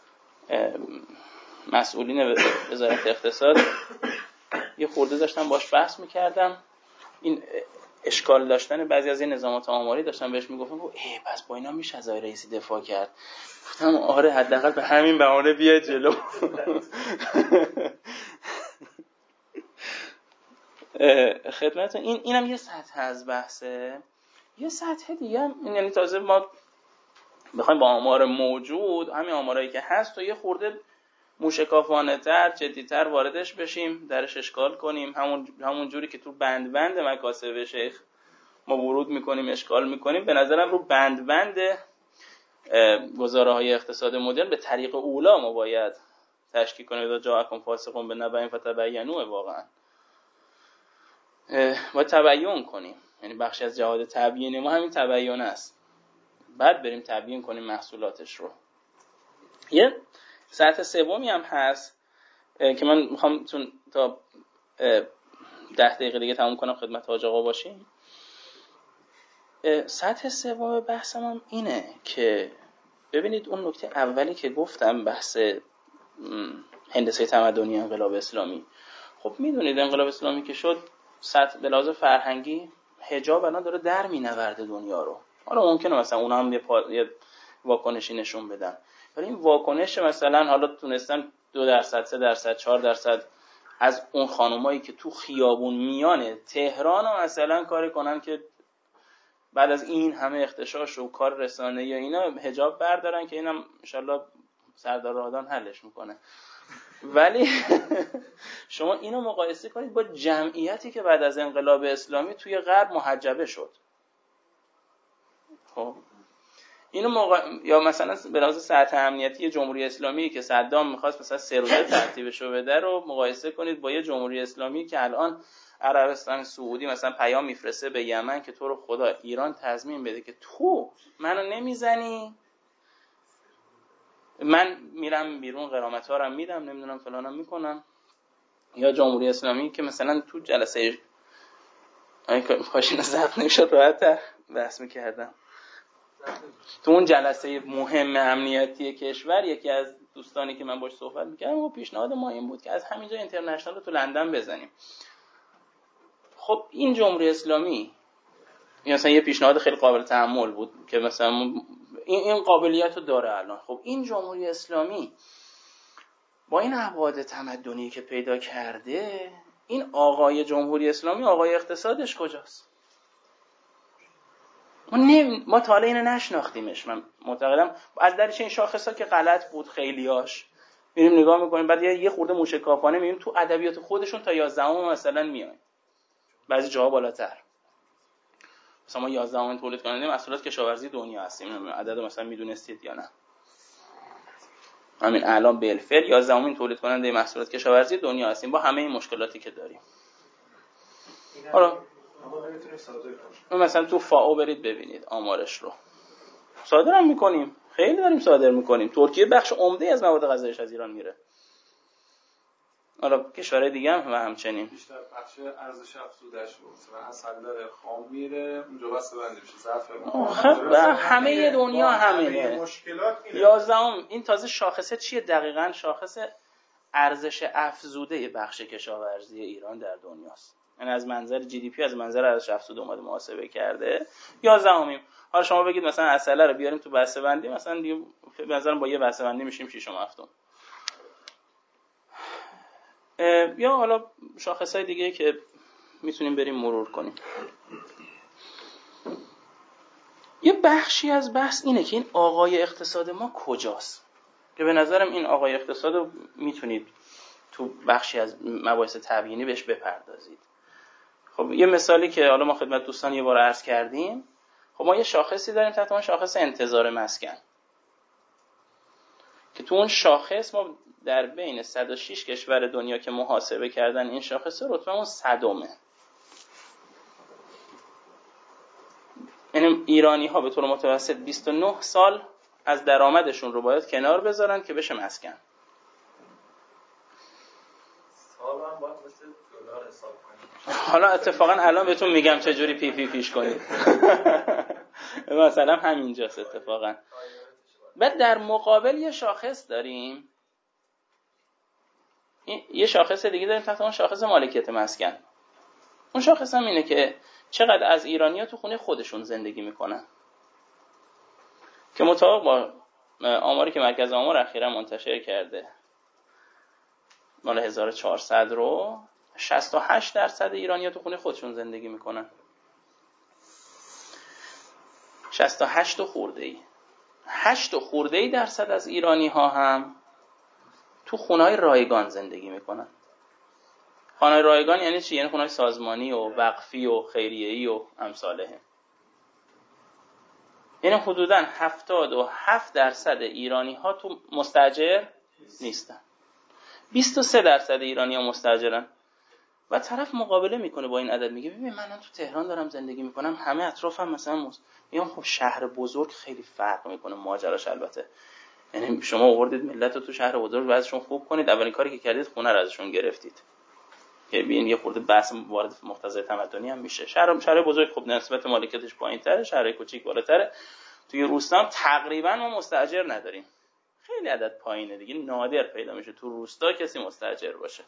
مسئولین وزارت اقتصاد یه خورده داشتم باش بحث میکردم، این اشکال داشتن بعضی از این نظامات آماری داشتم بهش میگفتم پس با اینا میشه از آقای رئیسی دفاع کرد. گفتم آره حداقل به همین بهانه بیاید جلو. خدمتتون اینم یه سطح از بحثه. یه سطح دیگه هم یعنی تازه ما بخوایم با آمار موجود، همین آمارایی که هست، و یه خورده موشکافانه تر، جدی‌تر واردش بشیم، درش اشکال کنیم، همون جوری که تو بند مکاسب شیخ ما ورود میکنیم اشکال میکنیم. به نظرم رو بند گزاره‌های اقتصاد مدرن به طریق اولا ما باید تشکیل کنیم. اذا جاءکم فاسق بنبأ فتبینوا، واقعا باید تبیین کنیم، یعنی بخشی از جهاد تبیین ما همین تبیین است، بعد بریم تبیین کنیم محصولاتش رو. یه سطح سومی هم هست که من میخوام چون تا 10 دقیقه دیگه تموم کنم خدمت حاج آقا باشیم. سطح سوم بحثم هم اینه که ببینید اون نکته اولی که گفتم بحث هندسه تمدنی انقلاب اسلامی، خب میدونید انقلاب اسلامی که شد سطح به لحاظ فرهنگی حجاب الان داره در مینورده دنیا رو. حالا ممکنه مثلا اونا هم یه واکنشی نشون بدن، ولی این واکنش مثلا حالا تونستن 2%، 3%، 4% از اون خانومایی که تو خیابون میانه تهران مثلا کاری کنن که بعد از این همه اختشاش و کار رسانه‌ای یا اینا حجاب بردارن، که اینم ان شاءالله سردار رادان حلش میکنه. ولی شما اینو مقایسه کنید با جمعیتی که بعد از انقلاب اسلامی توی غرب محجبه شد. خب اینو یا مثلا به لحاظ سطح امنیتی جمهوری اسلامی که صدام می‌خواست مثلا 3 روزه ترتیبشو بده رو مقایسه کنید با یه جمهوری اسلامی که الان عربستان سعودی مثلا پیام میفرسته به یمن که تو رو خدا ایران تضمین بده که تو منو نمیزنی، من میرم بیرون غرامت‌ها رو میدم، نمیدونم فلانم میکنم. یا جمهوری اسلامی که مثلا تو جلسه کاشینا ضبط نمیشد راحت‌تر بحث می‌کردم، تو اون جلسه مهم امنیتی کشور یکی از دوستانی که من باش صحبت می‌کردم و پیشنهاد ما این بود که از همینجا اینترنشنال رو تو لندن بزنیم. خب این جمهوری اسلامی مثلا یه پیشنهاد خیلی قابل تأمل بود که مثلا این قابلیت رو داره الان. خب این جمهوری اسلامی با این ابعاد تمدنی که پیدا کرده، این آقای جمهوری اسلامی آقای اقتصادش کجاست؟ ما تا حالا اینو نشناختیمش. من معتقدم از درش این شاخصا که غلط بود خیلیاش میریم نگاه میکنیم، بعد یه خورده موشکافانه میبینیم تو ادبیات خودشون تا 11ام مثلا میایم، بعضی جاها بالاتر. مثلا ما 11ام تولید کننده محصولات کشاورزی دنیا هستیم، عدد مثلا میدونستید یا نه؟ همین الان بالفعل 11ام تولید کننده محصولات کشاورزی دنیا هستیم با همه این مشکلاتی که داریم. حالا مثلا تو فائو برید ببینید آمارش رو، صادرم میکنیم، خیلی داریم صادر میکنیم. ترکیه بخش عمده از مواد غذاییش از ایران میره. حالا کشورهای دیگه هم همچنین. بیشتر بخش ارزش افزوده‌اش مثلا عسل داره خام میره اونجا بسته بندی میشه ظرف همه دنیا همینه. مشکلات میره. 11ام این تازه شاخصه چیه دقیقاً؟ شاخص ارزش افزوده بخش کشاورزی ایران در دنیاست. یعنی از منظر جی دی پی، از منظر ارزش افزوده اومده محاسبه کرده 11ام. حالا شما بگید مثلا عسل رو بیاریم تو بسته بندی، مثلا دیگه به نظرم با یه بسته بندی میشیم 6م 7م. یا حالا شاخصهای دیگه که میتونیم بریم مرور کنیم. یه بخشی از بحث اینه که این آقای اقتصاد ما کجاست، که به نظرم این آقای اقتصاد رو میتونید تو بخشی از مباحث تبیینی بهش بپردازید. خب یه مثالی که حالا ما خدمت دوستان یه بار عرض کردیم، خب ما یه شاخصی داریم تحت اون شاخص انتظار مسکن، که تو اون شاخص ما در بین 106 کشور دنیا که محاسبه کردن این شاخص رتبه‌مون 100م. یعنی ایرانی ها به طور متوسط 29 سال از درآمدشون رو باید کنار بذارن که بشه مسکن. سال هم باید مثل دلار حساب کنید. حالا اتفاقا الان بهتون میگم چجوری پی پی پیش کنید. مثلا همینجاست اتفاقا. بعد در مقابل یه شاخص داریم، یه شاخص دیگه داریم تحت اون شاخص مالکیت مسکن. اون شاخص هم اینه که چقدر از ایرانی‌ها تو خونه خودشون زندگی میکنن، که مطابق با آماری که مرکز آمار اخیراً منتشر کرده مال 1400 رو 68% ایرانی‌ها تو خونه خودشون زندگی میکنن. 68 خورده‌ای 8 خورده‌ای درصد از ایرانی‌ها هم تو خونه‌های رایگان زندگی میکنن. خانه‌های رایگان یعنی چی؟ یعنی خونه‌های سازمانی و وقفی و خیریه‌ای و امثاله. یعنی حدوداً 77% ایرانی‌ها تو مستاجر نیستن. 23% ایرانی‌ها مستاجرن. و طرف مقابله میکنه با این عدد، میگه ببین من تو تهران دارم زندگی میکنم، همه اطرافم مثلا میگم خب شهر بزرگ خیلی فرق میکنه ماجراش. البته یعنی شما آوردید ملت رو تو شهر بزرگ وضعشون خوب کنید، اولین کاری که کردید خونه رو ازشون گرفتید. که ببین یه خورده بحث وارد مقتضای تمدنی هم میشه. شهر بزرگ خب نسبت مالکیتش پایین‌تره، شهر کوچیک بالاتره. توی روستا هم تقریبا ما مستاجر نداریم، خیلی عدد پایینه دیگه، نادر پیدا میشه تو روستا کسی مستاجر باشه.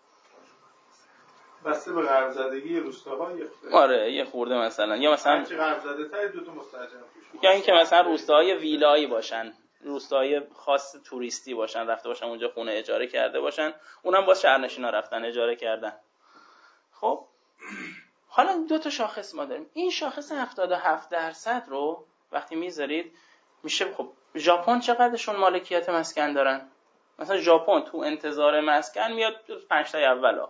بسته به قرض زدگی روستاها آره یه خورده مثلا، یا مثلا هرچی قرض زده تر دو تا مستاجر توش، یا اینکه مثلا روستاهای ویلایی باشن، روستاهای خاص توریستی باشن، رفته باشن اونجا خونه اجاره کرده باشن، اونم با شهرنشینا رفتن اجاره کردن. خب حالا دو تا شاخص ما داریم. این شاخص 77% رو وقتی میذارید میشه خب ژاپن چقدرشون مالکیت مسکن دارن؟ مثلا ژاپن تو انتظار مسکن میاد 5 تا اولا،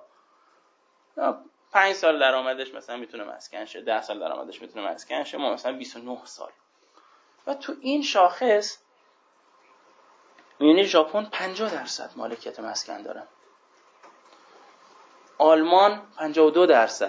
5 سال درآمدش مثلا میتونه مسکن شه، 10 سال درآمدش میتونه مسکن شه، ما مثلا 29 سال. و تو این شاخص میبینی ژاپن 50% مالکیت مسکن دارن، آلمان 52%،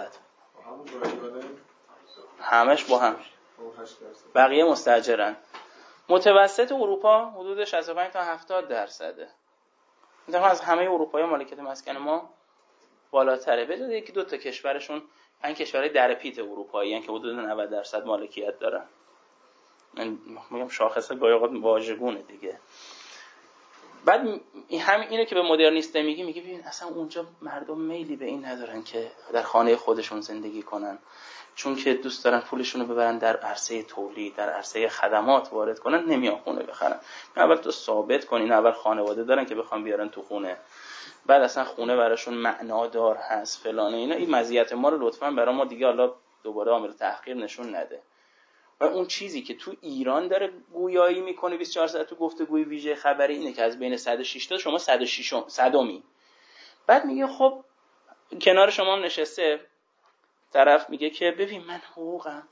همش با هم، بقیه مستاجرن. متوسط اروپا حدود 65 تا 70%. مثلا از همه اروپایی مالکیت مسکن ما بالاتره. بدون یکی دو تا کشورشون این کشورهای در پیت اروپایی ان که حدود 90% مالکیت دارن. من میگم شاخصه گاهی اوقات واژگونه دیگه. بعد همین اینو که به مدرنیسته میگه ببین اصلا اونجا مردم میلی به این ندارن که در خانه خودشون زندگی کنن، چون که دوست دارن پولشون رو ببرن در عرصه تولید، در عرصه خدمات وارد کنن، نمیان خونه بخرن. اول تو ثابت کنین اول خانواده دارن که بخوام بیارن تو خونه، بعد اصلا خونه براشون معنادار هست فلان اینا. این مزیت ما رو لطفاً برای ما دیگه حالا دوباره عامل تحقیر نشون نده. و اون چیزی که تو ایران داره گویایی میکنه 24 ساعت تو گفتگوی ویژه خبری اینه که از بین 106 تا شما 106می. بعد میگه خب کنار شما هم نشسته طرف میگه که ببین من حقوقم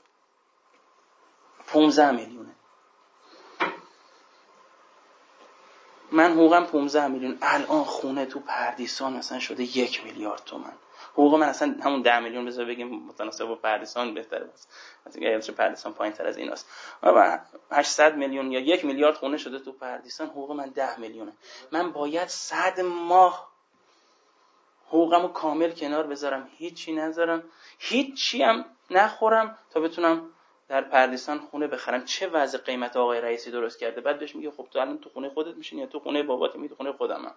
15 میلیونه، من حقوقم 15 میلیون، الان خونه تو پردیسان مثلا شده 1 میلیارد تومان. حقوق من اصلا همون 10 میلیون بذار بگیم متناسب با پردیسان بهتره، مثلا اگه پردیسان پایین‌تر از ایناست، و 800 میلیون یا 1 میلیارد خونه شده تو پردیسان، حقوق من 10 میلیونه. من باید 100 ماه حقوقمو کامل کنار بذارم، هیچی نذارم، هیچی هم نخورم تا بتونم در پردیسان خونه بخرم. چه وضع قیمت آقای رئیسی درست کرده؟ بعد بهش میگه خب تو الان تو خونه خودت میشینی یا تو خونه بابات؟ میگه تو خونه خودمم.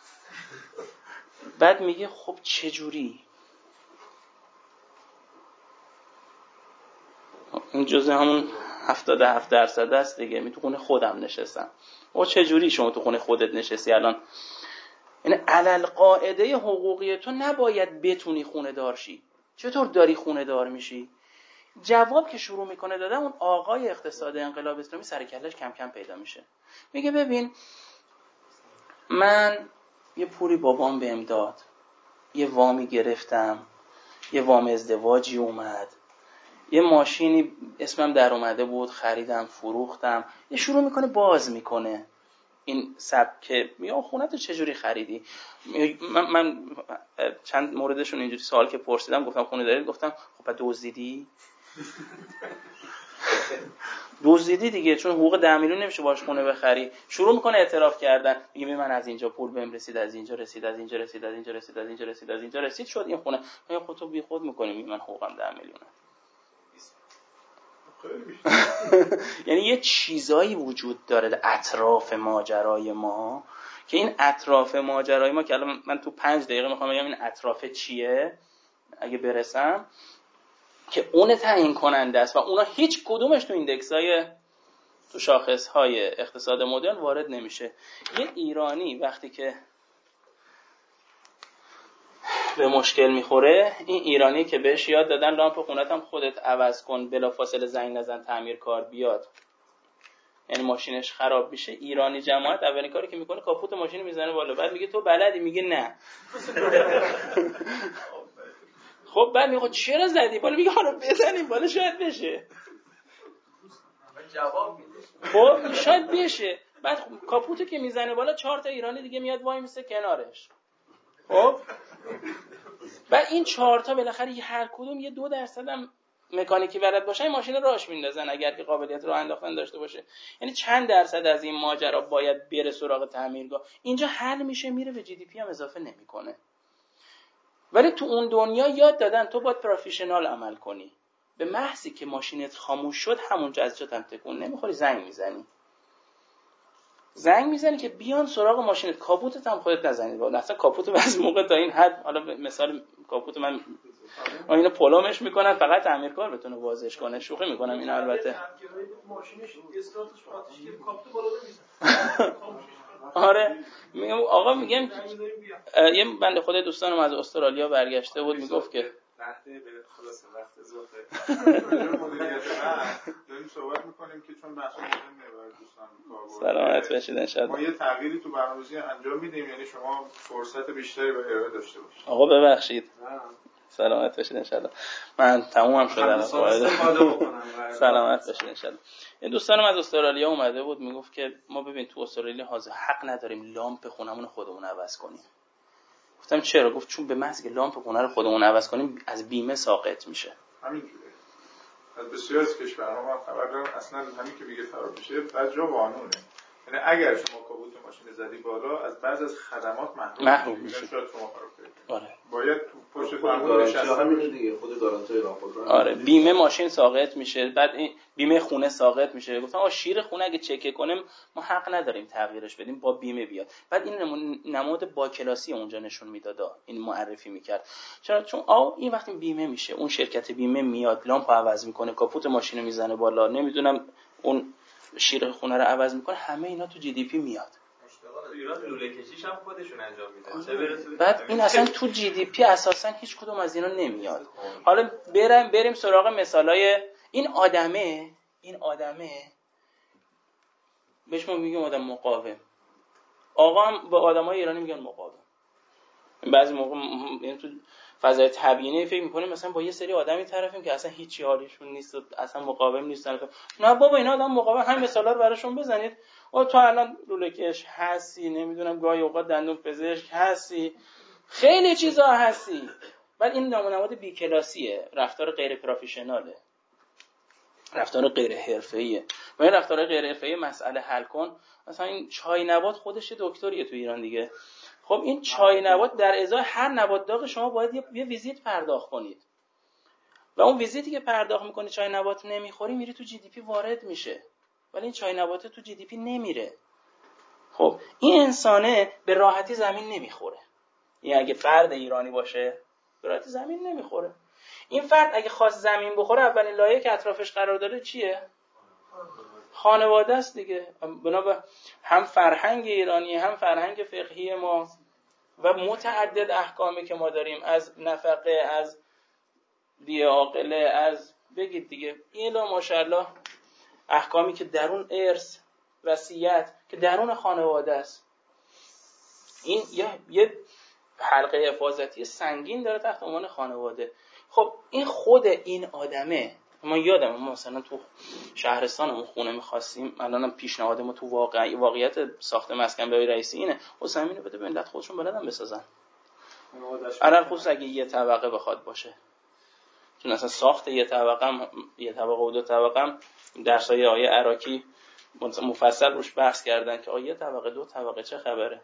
بعد میگه خب چه جوری؟ این جزء همون 77% است دیگه، می تو خونه خودم نشستم. او چه جوری شما تو خونه خودت نشستی الان؟ یعنی علل قاعده حقوقی تو نباید بتونی خونه دار شی. چطور داری خونه دار میشی؟ جواب که شروع میکنه دادن، اون آقای اقتصاد انقلاب اسلامی سر کله‌اش کم کم پیدا میشه. میگه ببین من یه پولی بابام بهم داد، یه وامی گرفتم، یه وام ازدواجی اومد، یه ماشینی اسمم در اومده بود خریدم فروختم. یه شروع میکنه باز میکنه این سبک. میگه خونه تو چجوری خریدی؟ من چند موردشون اینجوری سوال که پرسیدم گفتم خونه دارید، گفتم خب بعد دزدیدی؟ دزدیدی دیگه، چون حقوق 10 میلیون نمیشه باش خونه بخری. شروع میکنه اعتراف کردن، میگه من از اینجا پول بهم رسید، از اینجا رسید، از اینجا رسید، از اینجا رسید، از اینجا رسید، از اینجا رسید، شد این خونه. میگه خب تو بی خود میکنی، من حقوقم 10 میلیونه. یعنی یه چیزایی وجود داره اطراف ماجرای ما که این اطراف ماجرای ما که الان من تو 5 دقیقه میخوام بگم این اطراف چیه اگه برسم، که اون تعیین کننده است و اونا هیچ کدومش تو ایندکس‌های تو شاخص‌های اقتصاد مدرن وارد نمیشه. یه ایرانی وقتی که به مشکل میخوره، این ایرانی که بهش یاد دادن لامپ خونت هم خودت عوض کن، بلافاصله زنگ نزن تعمیرکار بیاد، یعنی ماشینش خراب میشه، ایرانی جماعت اولین کاری که میکنه کاپوت ماشین میزنه بالا، بعد میگه تو بلدی؟ میگه نه. خب بعد میگه چرا زدی بالا؟ میگه حالا بزنیم بالا شاید بشه. جواب میده. خب شاید بشه. بعد کاپوتو که میزنه بالا 4 تا ایرانی دیگه میاد وای میسه کنارش. خب بعد این 4 تا بالاخره هر کدوم یه 2% هم مکانیکی بلد باشن ماشین راهش میندازن اگر که قابلیت راه انداختن داشته باشه. یعنی چند درصد از این ماجرا باید بره سراغ تعمیرگاه. اینجا حل میشه، میره به جی دی پی هم اضافه نمیکنه. ولی تو اون دنیا یاد دادن تو باید پروفشنال عمل کنی. به محضی که ماشینت خاموش شد همونجا از جات هم تکون نمیخوری، زنگ میزنی که بیان سراغ ماشینت. کاپوتت هم خودت نزنید. اصلا کاپوتو بعضی موقع تا این حد، حالا مثال کاپوت من اینو پلمش میکنن فقط تعمیرکار بتونه بازش کنه. شوخی میکنم این البته. ماشینش استارتش آتیش گرفت کاپوت بالا نمیزنه. آره میگم آقا، میگم یه بنده خدا دوستانم از استرالیا برگشته بود، میگفت که به خلاص وقت اضافه مدیریت داریم صحبت میکنیم که چون بحث مهمه برای دوستان کاربر. سلامت باشید ان شاء الله. ما یه تغییری تو برنامه‌ریزی انجام میدیم، یعنی شما فرصت بیشتری به ارائه داشته باشید. آقا ببخشید. سلامت باشید ان شاء الله. من تمومم شدم. سلامت باشید ان شاء الله. این دوستانم از استرالیا اومده بود، میگفت که ما ببین تو استرالیا حاضر حق نداریم لامپ خونمون خودمون عوض کنیم. گفتم چرا؟ گفت چون به محض که لامپ خونه رو خودمون عوض کنیم از بیمه ساقط میشه. همینجوره. از بسیار از کشورها ما خبر دارم اصلا همین که میگه خراب میشه بعضی جا قانونه. یعنی اگر شما کاپوت ماشین زدی بالا از بعضی از خدمات محروم میشید. شاید شما خراب کنید. آره. باید تو پشت فرمون نشسته همین دیگه، خود گارانتی راهخودران. آره، بیمه ماشین ساقط میشه، بعد این بیمه خونه ساقط میشه. گفتم آ شیر خونه اگه چک کنیم ما حق نداریم تغییرش بدیم، با بیمه بیاد. بعد این نماد با کلاسی اونجا نشون میداد، این معرفی میکرد. چرا؟ چون این وقتی بیمه میشه، اون شرکت بیمه میاد لامپ عوض میکنه، کاپوت ماشین رو میزنه بالا، نمیدونم اون شیر خونه رو عوض میکنه، همه اینا تو جی دی پی میاد. ایران لوله کشیش هم خودشون انجام میدن. بعد این اصلا تو جی دی پی اساسا هیچ کدوم از اینا نمیاد. حالا بریم سراغ مثالای این آدمه بهش ما میگیم آدم مقاوم. آقا هم با آدمای ایرانی میگن مقاوم. بعضی موقع یعنی تو فضای تبیینی فکر می‌کنیم مثلا با یه سری آدمی طرفیم که اصلا هیچی حالیشون نیست، اصلا مقاوم نیستن. نه بابا اینا آدم مقاوم. همین مثالا رو براشون بزنید. تو الان لوله‌کش هستی، نمیدونم گاهی اوقات دندون پزشک هستی، خیلی چیزا هستی. بعد این نماد بی کلاسیه، رفتار غیر پروفشناله، رفتار غیر حرفه‌ایه. و این رفتار غیر حرفه‌ای مسئله حل کن. مثلا این چای نبات خودش دکتریه تو ایران دیگه. خب این چای نبات در ازای هر نبات داغ شما باید یه ویزیت پرداخت کنید و اون ویزیتی که پرداخت میکنی چای نبات نمیخوری میری تو جی دی پی وارد میشه، ولی این چای نبات تو جی دی پی نمیره. خب این انسانه به راحتی زمین نمیخوره. این اگه فرد ایرانی باشه به راحتی زمین نمیخوره. این فرد اگه خواست زمین بخوره اولین لایه که اطرافش قرار داره چیه؟ خانواده است دیگه. بنابراین هم فرهنگ ایرانی هم فرهنگ فقهی ما و متعدد احکامی که ما داریم، از نفقه، از دیه عاقله، از بگید دیگه. الا ماشاءالله احکامی که درون ارث، وصیت که درون خانواده است، این یه حلقه حفاظتی سنگین داره تحت عنوان خانواده. خب این خود این آدمه، ما یادم ما مثلا تو شهرستانمون خونه می‌خواستیم، الانم پیشنهاد ما تو واقعیت ساخت مسکن به رئیسی اینه، و زمینو بده به ملت خودشون بلدن بسازن. الان خصوص اگه یه طبقه بخواد باشه، چون اصلا ساخت یه طبقه و دو طبقه در سایه آیه عراقی مفصل روش بحث کردن که یه طبقه دو طبقه چه خبره.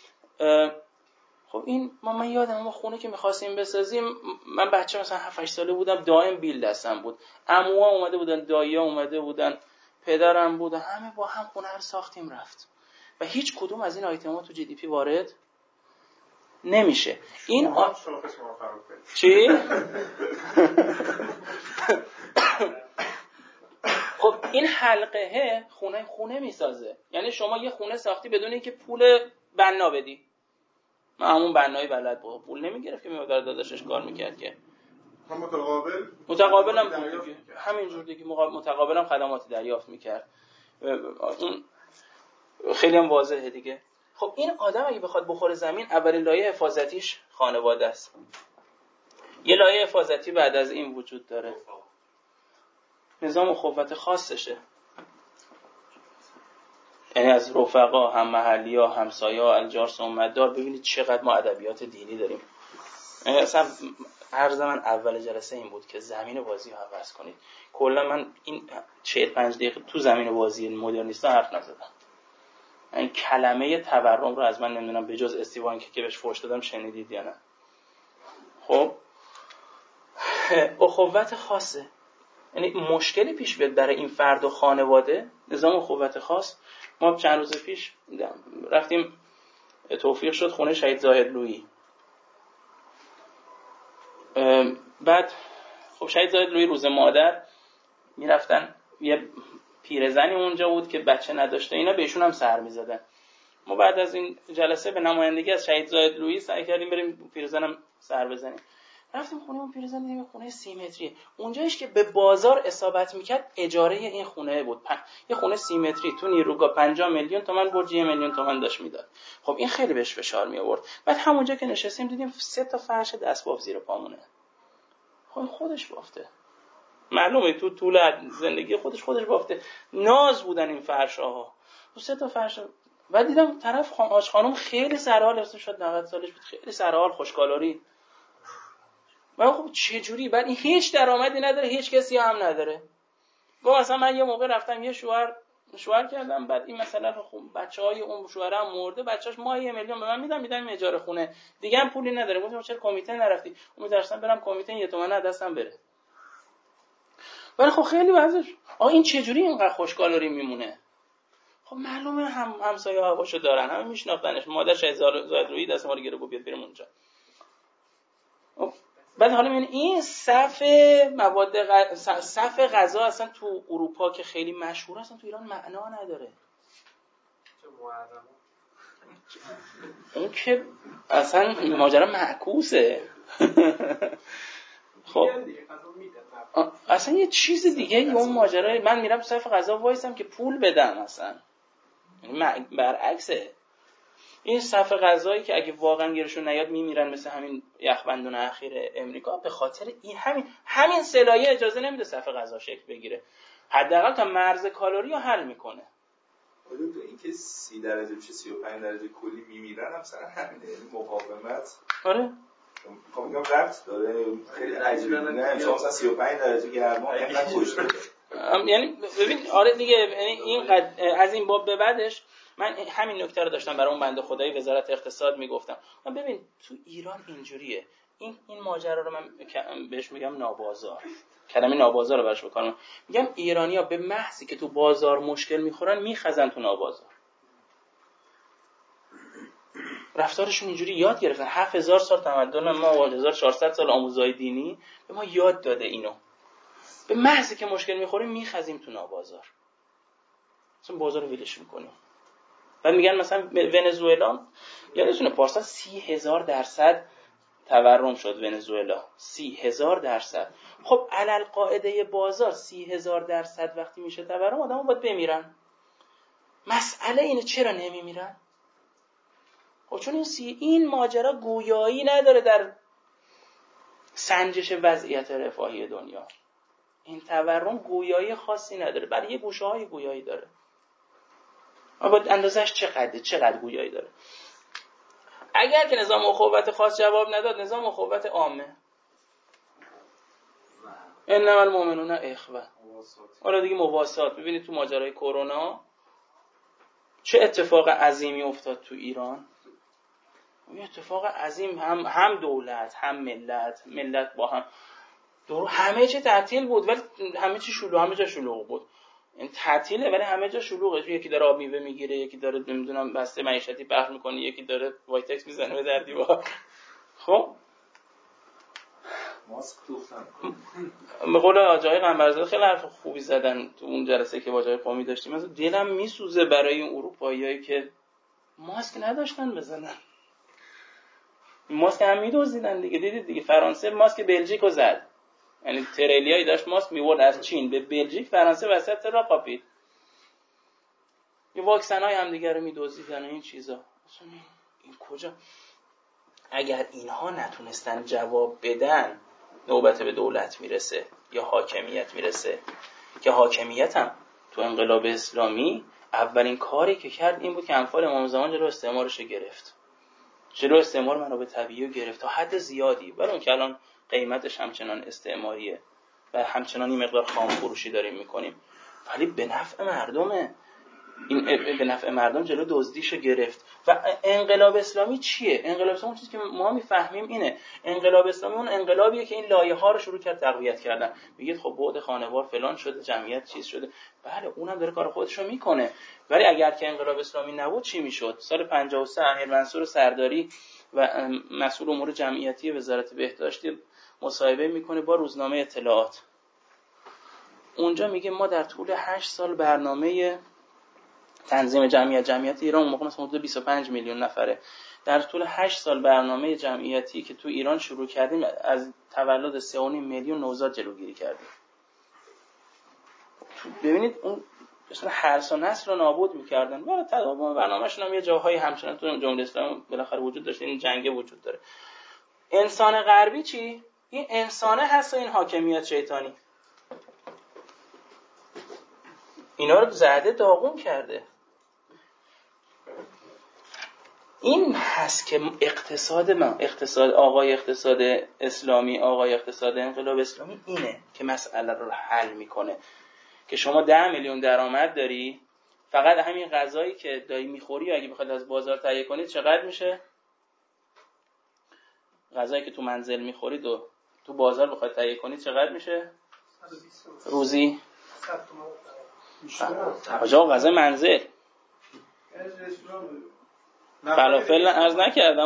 خب این من یادم ما خونه که می‌خواستیم بسازیم، من بچه مثلا 7-8 ساله بودم، دائم بیل دستم بود، عموها اومده بودن، دایی‌ها اومده بودن، پدرم بود، همه با هم خونه رو ساختیم رفت و هیچ کدوم از این آیتم‌ها تو جی دی پی وارد نمیشه. این چی؟ خب این حلقه خونه میسازه. یعنی شما یه خونه ساختی بدون اینکه پول بنا بدی. من همون بنایی بلد بود، پول نمیگرفت که میوادار داداشش کار میکرد که متقابلم بود دیگه، همینجور دیگه متقابلم خدماتی دریافت میکرد. اون خیلی هم واضحه دیگه. خب این آدم اگه بخواد بخوره زمین، اولین لایه حفاظتیش خانواده است. یه لایه حفاظتی بعد از این وجود داره، نظام اخوت خاصشه. یعنی از رفقا، هم محلی‌ها، همسایه‌ها، الجار سمت‌دار. ببینید چقدر ما ادبیات دینی داریم. اصلا عرض من اول جلسه این بود که زمین بازی رو عوض کنید. کلا من این 45 دقیقه تو زمین بازی مدرنیستا حرف نزدم. این کلمه تورم رو از من نمیدونم به جز استیوان که بهش فحش دادم شنیدید یا نه. خب اخوت خاصه، یعنی مشکلی پیش بیاد برای این فرد و خانواده، نظام اخوت خاص. ما چند روز پیش رفتیم، توفیق شد خونه شهید زاهد لویی. بعد خب شهید زاهد لویی روز مادر میرفتن، یه پیرزنی اونجا بود که بچه نداشته، اینا بهشون هم سر میزدن. ما بعد از این جلسه به نمایندگی از شهید زاهد لویی سعی کردیم بریم پیرزنم سر بزنیم. رفتیم خونه اون پیرزن، دیدیم خونه 30 متریه. اونجایش که به بازار اصابت میکرد اجاره این خونه بود. یه خونه 30 متری تو نیروگاه 50 میلیون تومان برج 1 میلیون تومان داشت میداد. خب این خیلی بهش فشار می آورد. بعد همونجا که نشستیم دیدیم 3 تا فرش دستباف زیر پامونه. خودش بافته. معلومه تو طول زندگی خودش بافته. ناز بودن این فرش‌ها. 3 تا فرش. بعد دیدم طرف آج خانم خیلی سرحال، اسمش شد 90 سالش بود، خیلی سرحال، خوشکالاری. من خب چه جوری؟ بعد این هیچ درآمدی نداره، هیچ کسی هم نداره. گفت مثلا من یه موقع رفتم یه شوهر کردم، بعد این مثلا خب بچهای اون شوهرم مرده، بچه‌اش ماهی 1 میلیون به من میدم اجاره خونه، دیگه هم پولی نداره. گفتم چرا کمیته نرفتی؟ اون درستم برم کمیته 1 تومن از دستم بره. ولی خب خیلی وضعش این چه جوری اینقدر خوشکالاری میمونه؟ خب معلومه همسایه هواشو دارن، همه میشناختنش. مادرش زاهد رویی دست ما رو گرفت بیاد بریم اونجا. بعد حالا میبینی این صف غذا اصلا تو اروپا که خیلی مشهور اصلا تو ایران معنا نداره. چه محرم اون که اصلا ماجرا معکوسه. خب اصلا یه چیز دیگه اون ماجرا. من میرم صف غذا وایسم که پول بدم، اصلا یعنی برعکسه. این صف غذایی که اگه واقعا گیرشون نیاد میمیرن، مثل همین یخبندون اخیر امریکا، به خاطر این همین سلایه اجازه نمیده صف غذا شکل بگیره. حداقل تا مرز کالری رو حل میکنه. ولی تو اینکه 30 درجه میشه 35 درجه کلی میمیرن هم سر همینه، یعنی مقاومت. آره خب میگم ربط داره، خیلی عجیبه. نه شما مثلا 35 درجه گرما اینقدر کشته. یعنی ببین آره دیگه، یعنی اینقدر از این باب به بعدش من همین نکته رو داشتم برای اون بنده خدای وزارت اقتصاد میگفتم. من ببین تو ایران اینجوریه، این ماجرا رو من بهش میگم نابازار. کلمه نابازار رو براش بکنم، میگم ایرانی‌ها به محضی که تو بازار مشکل میخورن میخزن تو نابازار. رفتارشون اینجوری یاد گرفتن. 7000 سال تمدن ما و 1400 سال آموزهای دینی به ما یاد داده اینو. به محضی که مشکل میخوریم میخزیم تو نابازار، مثلا بازار رو ویلش میکنیم. بعد میگن مثلا ونزوئلا یادتونه پارسال 30,000% تورم شد ونزوئلا 30,000%. خب علل قاعده بازار 30,000% وقتی میشه تورم، آدم‌ها باید بمیرن. مسئله اینه چرا نمیمیرن؟ خب چون این ماجرا گویایی نداره در سنجش وضعیت رفاهی دنیا. این تورم گویایی خاصی نداره، برای یه گوشه‌های گویایی داره. اما اندازش چقدر گویایی داره. اگر که نظام اخوت خاص جواب نداد، نظام اخوت عامه، انما المؤمنون اخوه، حالا دیگه مواسات. ببینید تو ماجرای کرونا چه اتفاق عظیمی افتاد تو ایران. این اتفاق عظیم، هم دولت هم ملت با هم همه چی تعطیل بود، ولی همه جا شلوغ بود. این تعطیله ولی همه جا شلوغه. یکی داره آب میوه میگیره، یکی داره نمیدونم بسته معیشتی پخش میکنه، یکی داره وایتکس میزنه به در دیوار. خب ماسک دوختن. به قول آقای قنبرزاده خیلی حرف خوبی زدن تو اون جلسه که با جای قومی داشتیم. مثلا دلم میسوزه برای این اروپاییایی که ماسک نداشتن بزنن. ماسک هم میدوزیدن دیگه. دیدید دیگه فرانسه ماسک بلژیکو زد. یعنی تریلیایی داشت ماسک میورد از چین به بلژیک، فرانسه وسط را قاپید. یه واکسنای هم دیگه رو میدوزیدن این چیزا. اصلا این کجا؟ اگر اینها نتونستن جواب بدن، نوبت به دولت میرسه یا حاکمیت میرسه. که حاکمیت هم تو انقلاب اسلامی اولین کاری که کرد این بود که امثال امام زمان جلو استعمارش گرفت. جلو استعمار منابع طبیعی رو گرفت تا حد زیادی، ولی اون که الان قیمتش همچنان استعماریه و همچنان این مقدار خام فروشی داریم میکنیم، ولی به نفع مردمه. این به نفع مردم جلو دزدیشو گرفت. و انقلاب اسلامی چیه؟ انقلاب اسلامی چیزی که ما میفهمیم اینه. انقلاب اسلامی اون انقلابیه که این لایه‌ها رو شروع کرد تقویت کردن. میگید خب بعد خانوار فلان شده، جمعیت چیز شده. بله اونم داره کار خودش رو میکنه، ولی اگر که انقلاب اسلامی نبود چی میشد؟ سال 53 امیر منصور سرداری و مسئول امور جمعیتی وزارت بهداشتی مصاحبه میکنه با روزنامه اطلاعات. اونجا میگه ما در طول 8 سال برنامه تنظیم جمعیت ایران اون موقع مثلا حدود 25 میلیون نفره. در طول 8 سال برنامه جمعیتی که تو ایران شروع کردیم از تولد 3.5 میلیون نوزاد جلوگیری کردیم. ببینید اون اصلا حرس و نسل رو نابود می‌کردن. ولی تداوم برنامه‌شون هم یه جاهای همچنان تو جمهوری اسلامی بالاخره وجود داشت. این جنگ وجود داره. انسان غربی چی؟ این انسانه هست و این حاکمیت شیطانی. اینا رو زده داغون کرده. این هست که آقای اقتصاد اسلامی، آقای اقتصاد انقلاب اسلامی اینه که مسئله رو حل میکنه. که شما 10 میلیون درآمد داری، فقط همین غذایی که داری میخوری اگه بخواد از بازار تهیه کنید چقدر میشه؟ غذایی که تو منزل میخورید و تو بازار بخواد تهیه کنید چقدر میشه؟ روزی؟ آجا غذای منزل فلافل عرض نکردم.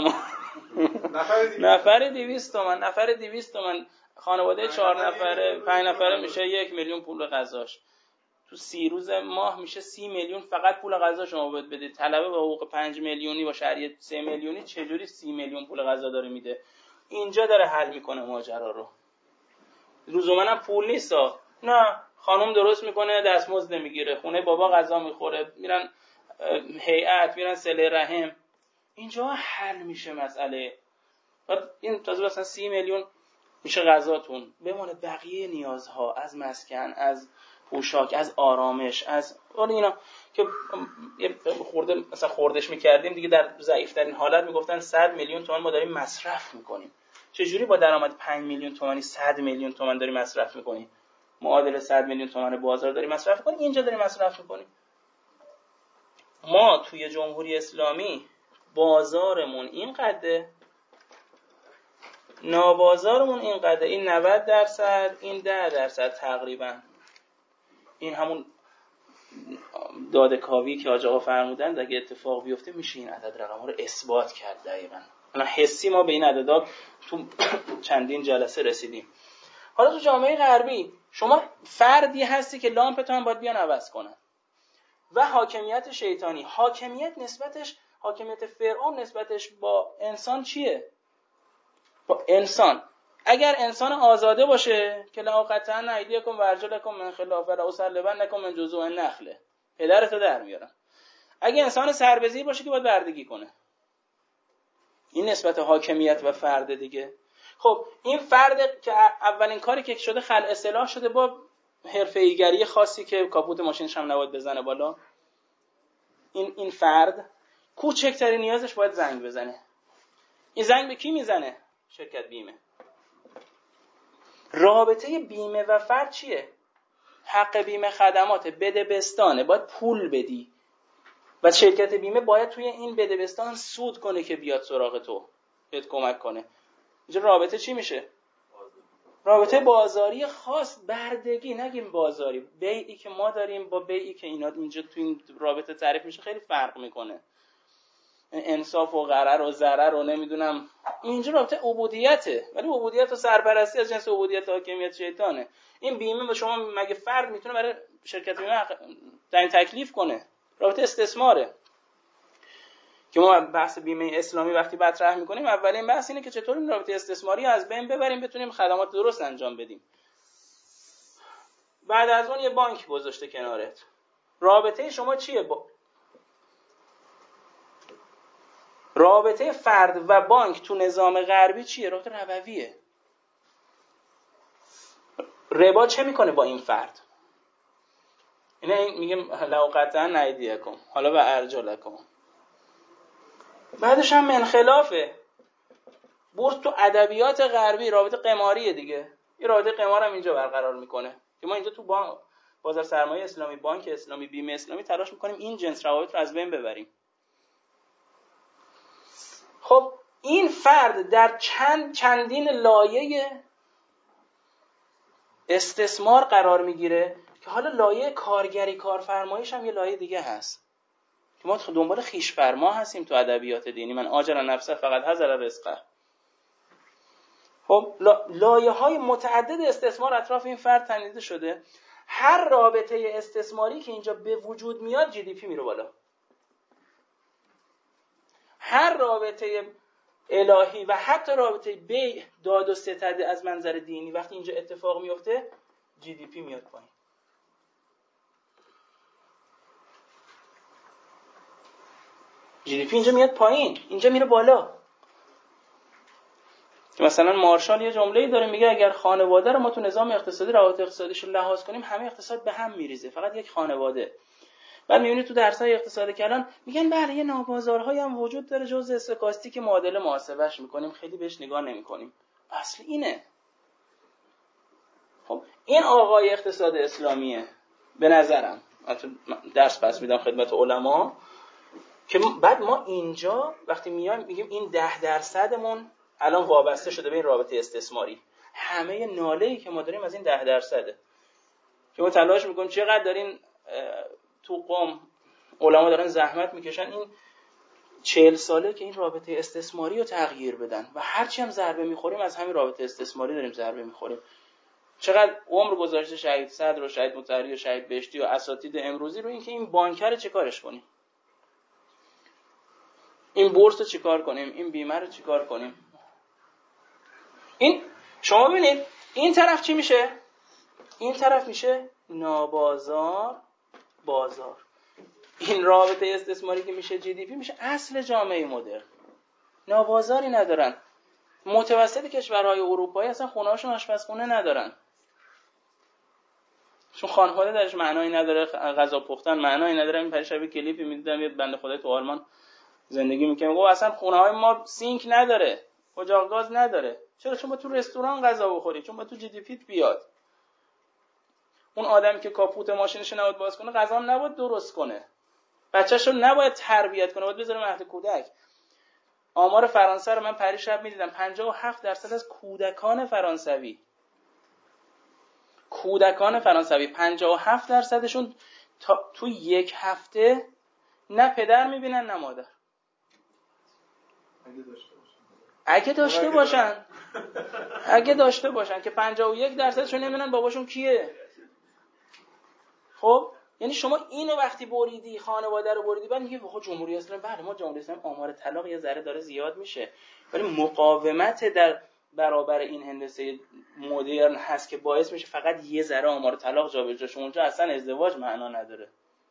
نفر 200 تومن، نفر 200 تومن، خانواده 4 نفره 5 نفره میشه 1 میلیون پول غذاش. تو 30 روز ماه میشه 30 میلیون فقط پول غذا شما باید بدید. طلبه با حقوق 5 میلیونی با شهریه 3 میلیونی چجوری 30 میلیون پول غذا داره میده؟ اینجا داره حل میکنه ماجرا رو. لزوما پول نیستا، نه خانم درست میکنه دستمزد نمیگیره، خونه بابا غذا میخوره، میرن هیئت، میرن صله رحم، اینجا حل میشه مسئله. بعد این تازه مثلا 30 میلیون میشه غذاتون، بمونه بقیه نیازها از مسکن، از پوشاک، از آرامش، از اینا که یه خورده مثلا خوردش میکردیم دیگه. در ضعیف ترین حالت میگفتن 100 میلیون تومان ما داریم مصرف میکنیم. چجوری با درآمد 5 میلیون تومانی 100 میلیون تومان داریم مصرف میکنیم؟ معادل 100 میلیون تومان بازار داریم مصرف میکنیم، اینجا داریم مصرف میکنیم. ما توی جمهوری اسلامی بازارمون اینقدره، نابازارمون اینقدره، این 90%، این 10% تقریبا. این همون داده کاوی که حاج آقا فرمودن اگه اتفاق بیفته میشه این عدد رقم ها رو اثبات کرد. دقیقاً الان حسی ما به این عددا تو چندین جلسه رسیدیم. حالا تو جامعه غربی شما فردی هستی که لامپتو هم باید بیان عوض کنن و حاکمیت شیطانی، حاکمیت فرعون نسبتش با انسان چیه؟ با انسان. اگر انسان آزاده باشه که لا قطعا ایدیکم و ارجلکم من خلاف ولا اسلبنکم من جذوع النخل، پدرتو در میارم. اگه انسان سربزیر باشه که باید بردگی کنه. این نسبت حاکمیت و فرد دیگه. خب این فرد که اولین کاری که شده خلع سلاح شده با حرفه‌ایگری خاصی که کاپوت ماشینش هم نباید بزنه بالا. این فرد کوچکترین نیازش باید زنگ بزنه. این زنگ به کی میزنه؟ شرکت بیمه. رابطه بیمه و فرد چیه؟ حق بیمه خدمات بدبستانه، باید پول بدی و شرکت بیمه باید توی این بدبستان سود کنه که بیاد سراغ تو، بهت کمک کنه. اینجا رابطه چی میشه؟ رابطه بازاری خاص، بردگی، نگیم بازاری. بیعی که ما داریم با بیعی که اینا اینجا تو این رابطه تعریف میشه خیلی فرق میکنه. انصاف و غرر و ضرر و نمیدونم، اینجا رابطه عبودیته، ولی عبودیت و سرپرستی از جنس عبودیت و حاکمیت شیطانه. این بیمه به شما مگه فرد میتونه برای شرکت بیمه تعیین تکلیف کنه؟ رابطه استثماره که ما بحث بیمه اسلامی وقتی مطرح میکنیم اولین بحث اینه که چطور این رابطه استثماری از بین ببریم، بتونیم خدمات درست انجام بدیم. بعد از اون یه بانک گذاشته کنارت. رابطه شما چیه؟ رابطه فرد و بانک تو نظام غربی چیه؟ رابطه ربویه. ربا چه میکنه با این فرد؟ اینه میگم لو قطعا ایدیکم حالا و ارجلکم. بعدش هم منخلافه. بورس تو ادبیات غربی رابطه قماریه دیگه. این رابطه قمار هم اینجا برقرار میکنه که ما اینجا تو بازار سرمایه اسلامی، بانک اسلامی، بیمه اسلامی تلاش میکنیم این جنس روابط رو از بین ببریم. خب این فرد در چندین لایه استثمار قرار میگیره که حالا لایه کارگری کارفرماییش هم یه لایه دیگه هست که ما دنبال خویشفرما هستیم تو ادبیات دینی. من آجر نفسه فقط حذر رزقه. خب لایه های متعدد استثمار اطراف این فرد تنیده شده. هر رابطه استثماری که اینجا به وجود میاد جی دی پی میره بالا. هر رابطه الهی و حتی رابطه بیع داد و ستده از منظر دینی وقتی اینجا اتفاق میفته جی دی پی میاد پایین. جی دی پی اینجا میاد پایین، اینجا میره بالا. مثلا مارشال یه جمله‌ای داره میگه اگر خانواده رو ما تو نظام اقتصادی روابط اقتصادیش رو لحاظ کنیم همه اقتصاد به هم میریزه، فقط یک خانواده. بعد میبینید تو درس‌های اقتصاد کلان میگن بله یه نابازارهایی هم وجود داره جزء استوکاستیک معادله محاسبهش میکنیم، خیلی بهش نگاه نمیکنیم. اصل اینه. خب این آقای اقتصاد اسلامیه به نظرم. درس پس میدم خدمت علما که بعد ما اینجا وقتی میایم میگیم این 10%مون الان وابسته شده به این رابطه استثماری. همه ناله‌ای که ما داریم از این 10%. که ما تلاش میکنیم چقدر دارین تو قم علما دارن زحمت میکشن این 40 ساله که این رابطه استثماری رو تغییر بدن و هرچی هم ضربه میخوریم از همین رابطه استثماری داریم ضربه میخوریم. چقدر عمر گذاشته شهید صدر و شهید مطهری و شهید بهشتی و اساتید امروزی رو اینکه این بانکر رو چیکارش کنیم، این بورس رو چیکار کنیم، این بیمه رو چیکار کنیم. این شما ببینید این طرف چی میشه؟ این طرف میشه نابازار بازار. این رابطه استثماری که میشه جی دی پی میشه اصل جامعه مدرن. نابازاری ندارن. متوسط کشورهای اروپایی اصلا خونه‌هاشون آشپزخونه ندارن. چون خانواده درش معنایی نداره، غذا پختن معنایی نداره. این پریشب کلیپی میدیدم یه بنده خدای تو آلمان زندگی میکنه میگه اصلا خونه‌های ما سینک نداره، اجاق گاز نداره. چرا؟ چون با تو رستوران غذا بخوری، چون با تو جی دی پیت بیاد. اون آدمی که کاپوت ماشینش رو نباید باز کنه غذا هم نباید درست کنه، بچه‌شو نباید تربیت کنه، باید بذاره مهد کودک. آمار فرانسه رو من پریشب میدیدم 57% از کودکان فرانسوی 57%شون تو یک هفته نه پدر میبینن نه مادر. اگه داشته باشن که 51%شون نمیدونن باباشون کیه. خب یعنی شما اینو وقتی بریدی، خانواده رو بریدی، بعد میگی خب جمهوری اسلامی، بله ما جمهوری اسلامی آمار طلاق یه ذره داره زیاد میشه، ولی مقاومت در برابر این هندسه مدرن هست که باعث میشه فقط یه ذره آمار طلاق جابجا شه. اونجا اصلا ازدواج معنا نداره.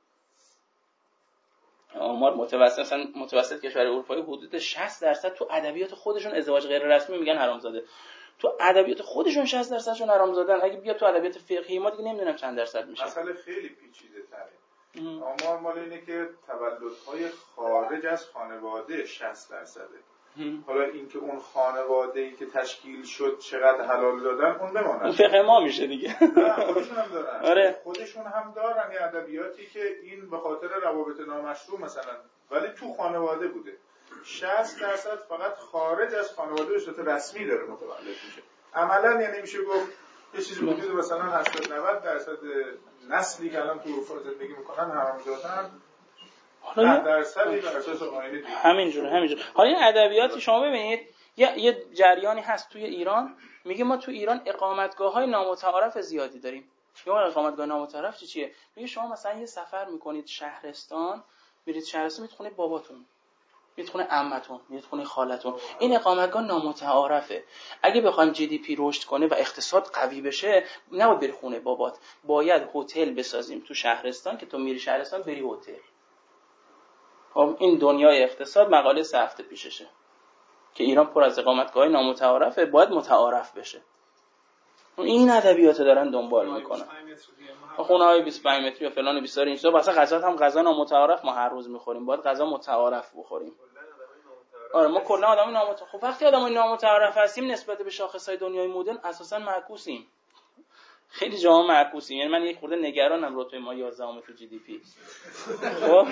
آمار متوسط کشور اروپایی حدود 60% تو ادبیات خودشون ازدواج غیر رسمی میگن حرامزاده. تو ادبیات خودشون 60%شون حرامزادن. اگه بیا تو ادبیات فقهی ما دیگه نمیدونم چند درصد میشه. مسئله خیلی پیچیده تره. آمار مال اینه که تولدهای خارج از خانواده 60%. حالا اینکه اون خانواده‌ای که تشکیل شد چقدر حلال دادن اون بماند. اون فقه ما میشه دیگه. خودشون هم دارن. آره. خودشون هم دارن یه ادبیاتی که این به خاطر روابط نامشروع مثلا ولی تو خانواده بوده. 60% فقط خارج از خانواده به صورت رسمی داره متولد میشه. عملاً یعنی میشه گفت یه چیزی وجود مثلا 80-90% نسلی که الان تو اروپا زندگی میکنن حرامزادن. 10% بر اساس آیین دینی. همینجوره. حالا این ادبیاتی شما ببینید یه جریانی هست توی ایران، میگه ما تو ایران اقامتگاه‌های نامتعارف زیادی داریم. یا اقامتگاه نامتعارف چیه؟ میگه شما مثلا یه سفر میکنید شهرستان، میرید شهرستان میرید خونه باباتون، میرید خونه عمتون، میرید خونه خالتون. این اقامتگاه نامتعارفه. اگه بخوایم جی دی پی رشد کنه و اقتصاد قوی بشه، نباید بری خونه بابات. باید هتل بسازیم تو شهرستان که تو میری شهرستان بری هتل. خب این دنیای اقتصاد مقاله 3 هفته پیششه که ایران پر از اقامتگاه‌های نامتعارفه، باید متعارف بشه. این ادبیات دارن دنبال میکنن. خونه‌های 25 متری و فلان و بیسار این چیزا، واسه غذا هم غذا نامتعارف ما هر روز میخوریم، باید غذا متعارف بخوریم. آره ما کلا آدمای نامتعارف. خب وقتی آدمای نامتعارف هستیم نسبت به شاخص‌های دنیای مدرن اساسا معکوسیم. خیلی جاها معکوسیم. یعنی من یک خورده نگرانم رتبه ما 11ام تو جی دی پی. خب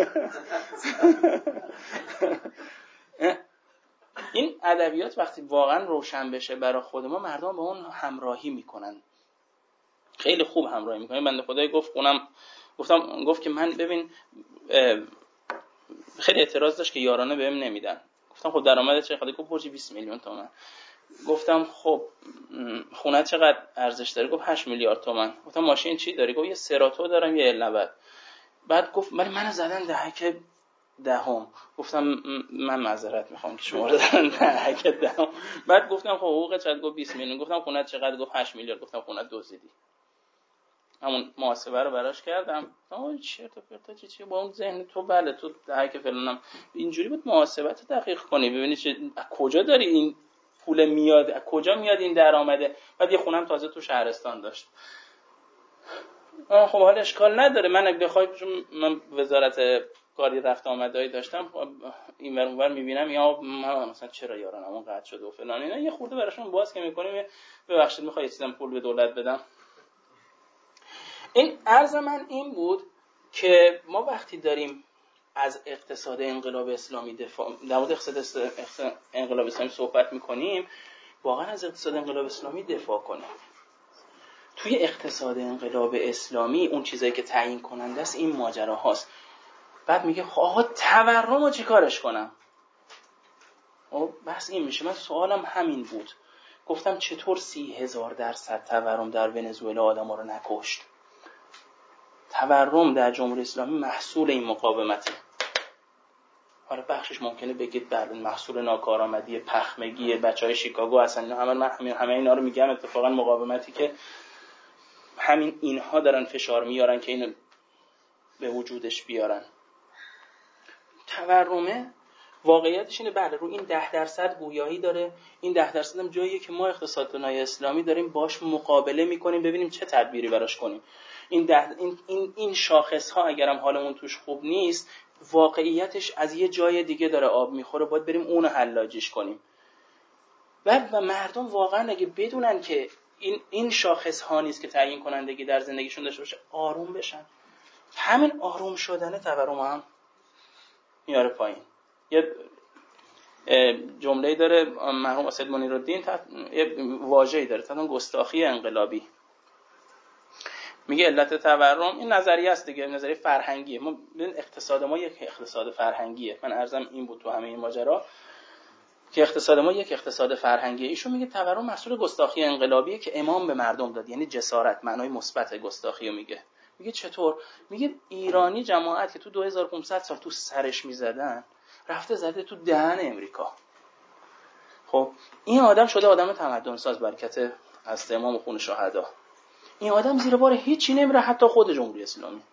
این ادبیات وقتی واقعا روشن بشه برای خود ما، مردم با اون همراهی میکنن، خیلی خوب همراهی میکنن. بنده خدای گفت که من ببین خیلی اعتراض داشت که یارانه بهم نمیدن. گفتم خب درآمدت چقدر؟ گفت برج 20 میلیون تومان. گفتم خب خونه چقدر ارزش داره؟ گفت 8 میلیارد تومان. گفتم ماشین چی داری؟ گفت یه سراتو دارم یه ال90. بعد گفت ولی منو زدن دهک دهم. گفتم من معذرت میخوام که شما رو زدن دهک دهم. بعد گفتم خب حقوقت چقدر؟ گفت 20 میلیون. گفتم خونه چقدر؟ گفت 8 میلیارد. گفتم خونه دزدیدی. همون محاسبه رو براش کردم. آ چرت و پرتا چی با اون ذهن تو بله تو دهک فلانم اینجوری بود محاسبت دقیق کنی ببینی چه کجا داری این پول میاد، از کجا میاد این درآمده. بعد یه خونم تازه تو شهرستان داشت. خب حالا اشکال نداره. من اگه بخوای چون من وزارت کاری رفت آمدایی داشتم این ور اونور میبینم یا مثلا چرا یارانمون قطع شده و فلان اینا، یه خورده براشون باز که میکنیم ببخشید میخوای چیزام پول به دولت بدم. این عرض من این بود که ما وقتی داریم از اقتصاد انقلاب اسلامی در مورد اقتصاد انقلاب اسلامی صحبت میکنیم، واقعا از اقتصاد انقلاب اسلامی دفاع کنیم. توی اقتصاد انقلاب اسلامی اون چیزایی که تعیین کننده است این ماجرا هاست. بعد میگه آقا تورم رو چی کارش کنم؟ بس این میشه. من سوالم همین بود. گفتم چطور 30,000% تورم در ونزوئلا آدم رو نکشت؟ تورم در جمهوری اسلامی محصول این مقاومته. حالا بخشش ممکنه بگید بله محصول ناکارآمدی پخمگی بچهای شیکاگو اصلا همه اینا رو میگم. اتفاقا مقاومتی که همین اینها دارن فشار میارن که اینو به وجودش بیارن. تورمه واقعیتش اینه بله رو این 10% گویایی داره. این 10% هم جاییه که ما اقتصاددانای اسلامی داریم باش مقابله میکنیم ببینیم چه تدبیری براش کنیم. این شاخص ها اگرم حالمون توش خوب نیست، واقعیتش از یه جای دیگه داره آب میخوره، باید بریم اونو حلاجیش کنیم. و مردم واقعا اگه بدونن که این شاخص ها نیست که تعیین کنندگی در زندگیشون داشته باشه، آروم بشن. همین آروم شدن تورم هم میاره پایین. یه جمله‌ای داره مرحوم اسد منیرالدین، یه واژه‌ای داره تحت گستاخی انقلابی. میگه علت تورم این نظریه است دیگه، نظریه فرهنگیه. ما ببین اقتصاد ما یک اقتصاد فرهنگیه. من عرضم این بود تو همه این ماجرا که اقتصاد ما یک اقتصاد فرهنگیه. ایشون میگه تورم محصول گستاخی انقلابیه که امام به مردم داد، یعنی جسارت، معنای مثبت گستاخی رو میگه. میگه چطور؟ میگه ایرانی جماعت که تو 2500 سال تو سرش میزدن رفته زده تو دهن امریکا. خب این آدم شده آدم تمدن ساز برکت از امام و خون شهدا. این آدم زیر بار هیچی نمیره، حتی خود جمهوری اسلامی.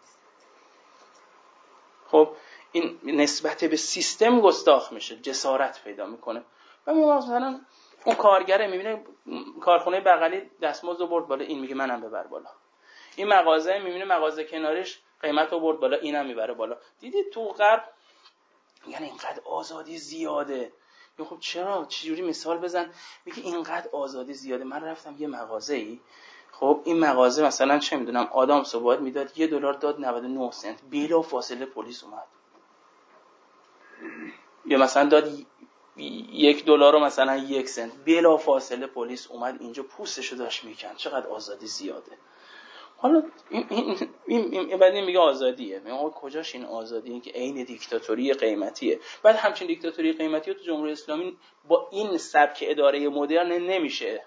خب این نسبت به سیستم گستاخ میشه، جسارت پیدا میکنه. و مثلا اون کارگره میبینه کارخونه بغلی دستمزد رو برد بالا، این میگه منم ببر بالا. این مغازه میبینه مغازه کنارش قیمت رو برد بالا، اینم میبره بالا. دیدید تو غرب یعنی اینقدر آزادی زیاده. خب چرا؟ چجوری مثال بزن؟ میگه اینقدر آزادی زیاده. من رفتم یه مغازه‌ای، خب این مغازه مثلا چه میدونم آدم صبحات میداد $1 داد 99 سنت، بلا فاصله پلیس اومد. یا مثلا داد $1 رو مثلا 1 سنت، بلا فاصله پلیس اومد اینجا پوستشو داشت میکند. چقدر آزادی زیاده. حالا این بعد میگه آزادیه. میگه کجاش این آزادی؟ این که عین دیکتاتوری قیمتیه. بعد همچین دیکتاتوری قیمتی رو تو جمهوری اسلامی با این سبک اداره مدرن نمیشه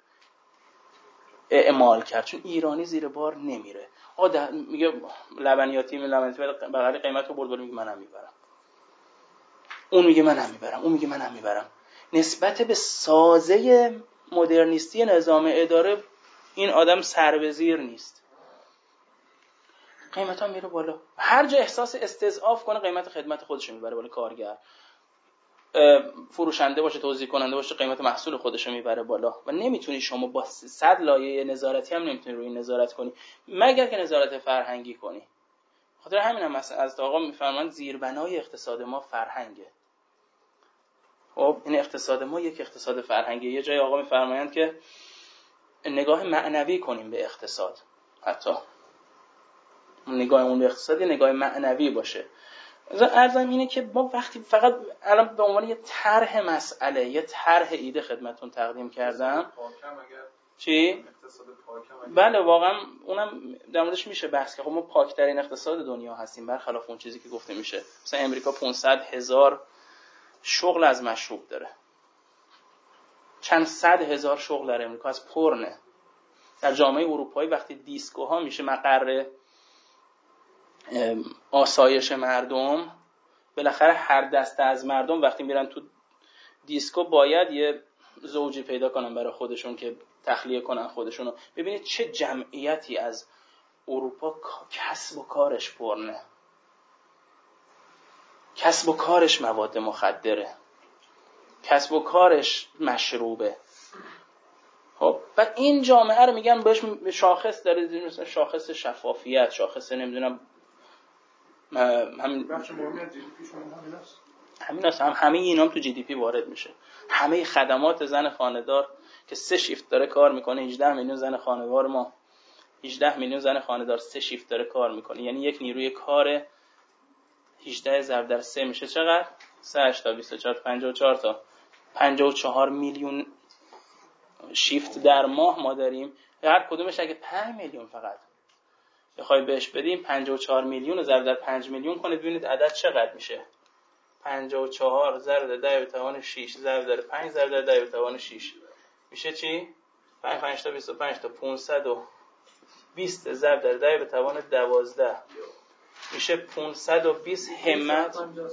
اعمال کرد، چون ایرانی زیر بار نمیره. میگه لبنیاتی بغل قیمت رو برد بالا، میگه منم میبرم. اون میگه منم میبرم، اون میگه منم میبرم. نسبت به سازه مدرنیستی نظام اداره این آدم سربزیر نیست. قیمت ها میره بالا. هر جا احساس استضعاف کنه قیمت خدمت خودش میبره بالا. کارگر، فروشنده باشه، توزیع کننده باشه، قیمت محصول خودش رو میبره بالا. و نمیتونی شما با 100 لایه نظارتی هم نمیتونی روی نظارت کنی، مگر که نظارت فرهنگی کنی. خاطر همین هم از آقا میفرمان زیربنای اقتصاد ما فرهنگه. خب این اقتصاد ما یک اقتصاد فرهنگی. یه جای آقا میفرمایند که نگاه معنوی کنیم به اقتصاد. حتی نگاهمون به اقتصاد نگاه معنوی باشه. عرضم اینه که ما وقتی فقط الان به عنوان یه طرح مسئله، یه طرح ایده خدمتتون تقدیم کردم. چی؟ بله واقعا اونم در موردش میشه بحث که خب ما پاکترین اقتصاد دنیا هستیم برخلاف اون چیزی که گفته میشه. مثلا امریکا 500,000 شغل از مشروب داره. چند صد هزار شغل در امریکا از پرنه. در جامعه اروپایی وقتی دیسکوها میشه مقر آسایش مردم، بالاخره هر دسته از مردم وقتی میرن تو دیسکو باید یه زوجی پیدا کنن برای خودشون که تخلیه کنن خودشونو. ببینید چه جمعیتی از اروپا کسب و کارش پرنه، کسب و کارش مواد مخدره، کسب و کارش مشروبه. خب و این جامعه رو میگن بهش شاخص داره، مثلا شاخص شفافیت، شاخص نمیدونم همین بخش مهمی از جی دی پی شما همین است. همه اینا هم تو جی دی پی وارد میشه. همه خدمات زن خانه‌دار که 3 شیفت داره کار میکنه، 18 میلیون زن خانه‌دار ما، 18 میلیون زن خانه‌دار 3 شیفت داره کار میکنه، یعنی یک نیروی کار 18 ضرب در 3 میشه چقدر؟ 3 تا 24 54 تا 54 میلیون شیفت در ماه ما داریم. هر کدومش اگه 5 میلیون فقط بخوای بهش بدیم، 54 میلیون رو ضرب در 5 میلیون کنید ببینید عدد چقدر میشه. 54 ضرب در 10 به توان 6 ضرب در 5 ضرب در 10 به توان 6 میشه چی؟ 5 تا 25 تا 520 ضرب در 10 به توان 12 میشه 520 همت.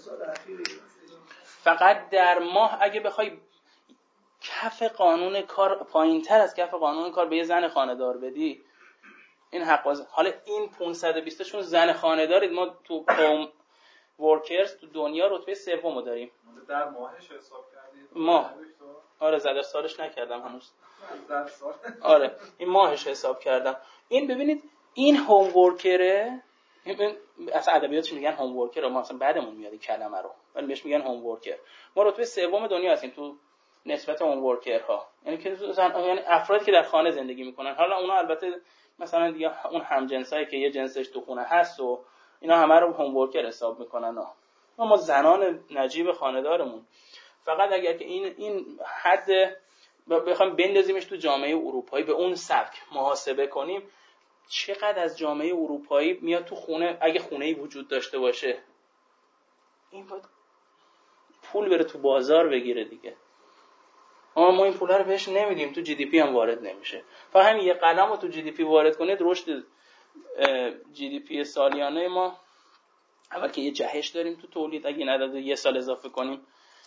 فقط در ماه اگه بخوای کف قانون کار پایین‌تر از کف قانون کار به یه زن خانه‌دار بدی این حق حالا این 520 چون زن خانه‌دارید، ما تو هوم ورکرز تو دنیا رتبه سومو داریم. در ماهش حساب کردید؟ ماه. آره زدر سالش نکردم هنوز. در سال. آره این ماهش حساب کردم. این ببینید این هوم ورکره، اصلا ادبیاتش میگن هوم ورکر، ما اصلا بعدمون میاد این کلمه رو، ولی بهش میگن هوم ورکر. ما رتبه سوم دنیا هستیم تو نسبت هوم ورکرها، یعنی که یعنی افرادی که در خانه زندگی میکنن. حالا اونا البته مثلا دیگه اون همجنسایی که یه جنسش تو خونه هست و اینا همه رو هوم ورکر حساب میکنن. ما زنان نجیب خانه‌دارمون فقط اگر که این حد بخوایم بندازیمش تو جامعه اروپایی به اون سبک محاسبه کنیم، چقدر از جامعه اروپایی میاد تو خونه، اگه خونه‌ای وجود داشته باشه این باید پول بره تو بازار بگیره دیگه. ما این پولا رو بهش نمیدیم، تو جی دی پی هم وارد نمیشه. فقط همین یه قلم رو تو جی دی پی وارد کنید رشد جی دی پی سالیانه ما، اول که یه جهش داریم تو تولید، اگه این عدد رو یه سال اضافه کنیم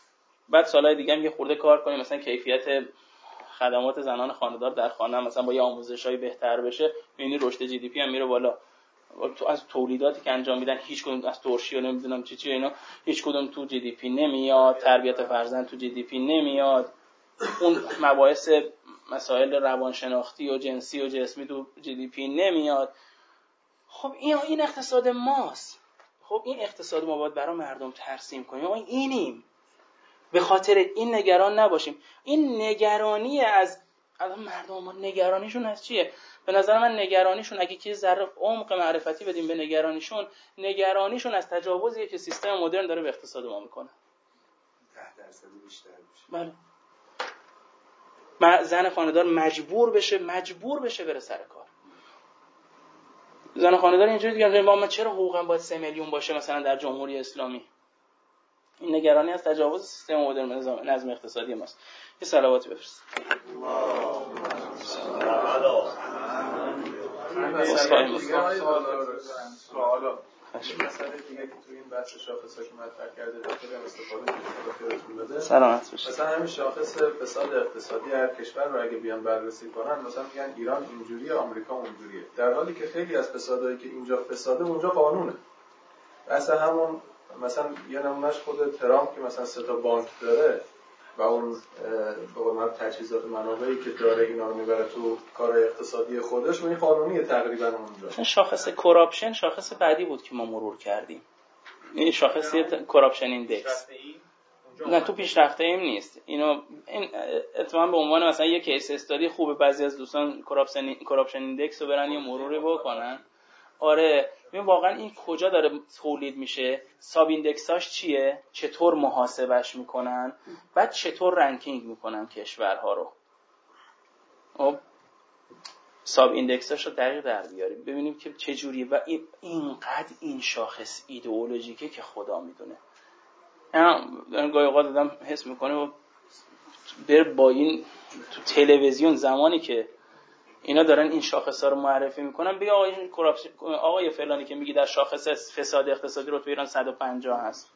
بعد سالهای دیگه هم یه خورده کار کنیم، مثلا کیفیت خدمات زنان خانه‌دار در خانه مثلا با یه آموزشای بهتر بشه، یعنی رشد جی دی پی هم میره بالا. تو از تولیداتی که انجام میدن هیچ کدوم از ترشی و نمیدونم چی اینا هیچ کدوم تو جی دی پی نمیاد، تربیت فرزند تو جی دی پی نمیاد، اون مباحث مسائل روانشناختی و جنسی و جسمی تو جی دی پی نمیاد. خب این اقتصاد ماست. خب این اقتصاد ما باید برای مردم ترسیم کنیم. ما اینیم. به خاطر این نگران نباشیم. این نگرانی از مردم ما نگرانیشون از چیه؟ به نظر من نگرانیشون اگه که ذره عمق معرفتی بدیم به نگرانیشون از تجاوزیه که سیستم مدرن داره به اقتصاد ما میکنه. 10% بیشتر میشه. بله. زن خانه‌دار مجبور بشه بره سر کار. زن خانه‌دار اینجوری دیگه ما چرا حقوقم باید 3 میلیون باشه مثلا در جمهوری اسلامی؟ این نگرانی از تجاوز سیستم مدرن نظم اقتصادی ماست. یه صلواتی بفرست. سوالا مسئله دیگه که تو این بحث شاخص‌ها که مطرح کرده دکتر هم استفاده کرده سلامت باشید. مثلا همین شاخص فساد اقتصادی هر کشور رو اگه بیان بررسی کنن مثلا میگن ایران اینجوریه، آمریکا اونجوریه، در حالی که خیلی از فسادایی که اینجا فساده اونجا قانونه. مثلا همون مثلا یه نمونهش خود ترامپ که مثلا 3 تا بانک داره و اون به قول معروف تجهیزات منابعی که داره اینا رو میبره تو کار اقتصادی خودش و این قانونیه تقریبا اونجا. شاخص کراپشن شاخص بعدی بود که ما مرور کردیم. این شاخص کراپشن ایندکس. نه تو پیشرفته ایم نیست. این اتفاقا به عنوان مثلا یک کیس استادی خوبه بعضی از دوستان کراپشن ایندکس رو برن یه مروری بکنن. آره ببین واقعا این کجا داره تولید میشه، ساب ایندکساش چیه، چطور محاسبش میکنن، بعد چطور رنکینگ میکنن کشورها رو. خب ساب ایندکساش رو دقیق در بیاریم ببینیم که چه جوریه و اینقدر این شاخص ایدئولوژیکه که خدا میدونه. گاهی اوقات آدم حس میکنه و بر با این تو تلویزیون زمانی که اینا دارن این شاخص‌ها رو معرفی میکنن بگه آقای فلانی که میگی در شاخص فساد اقتصادی رو تو ایران 150 هست،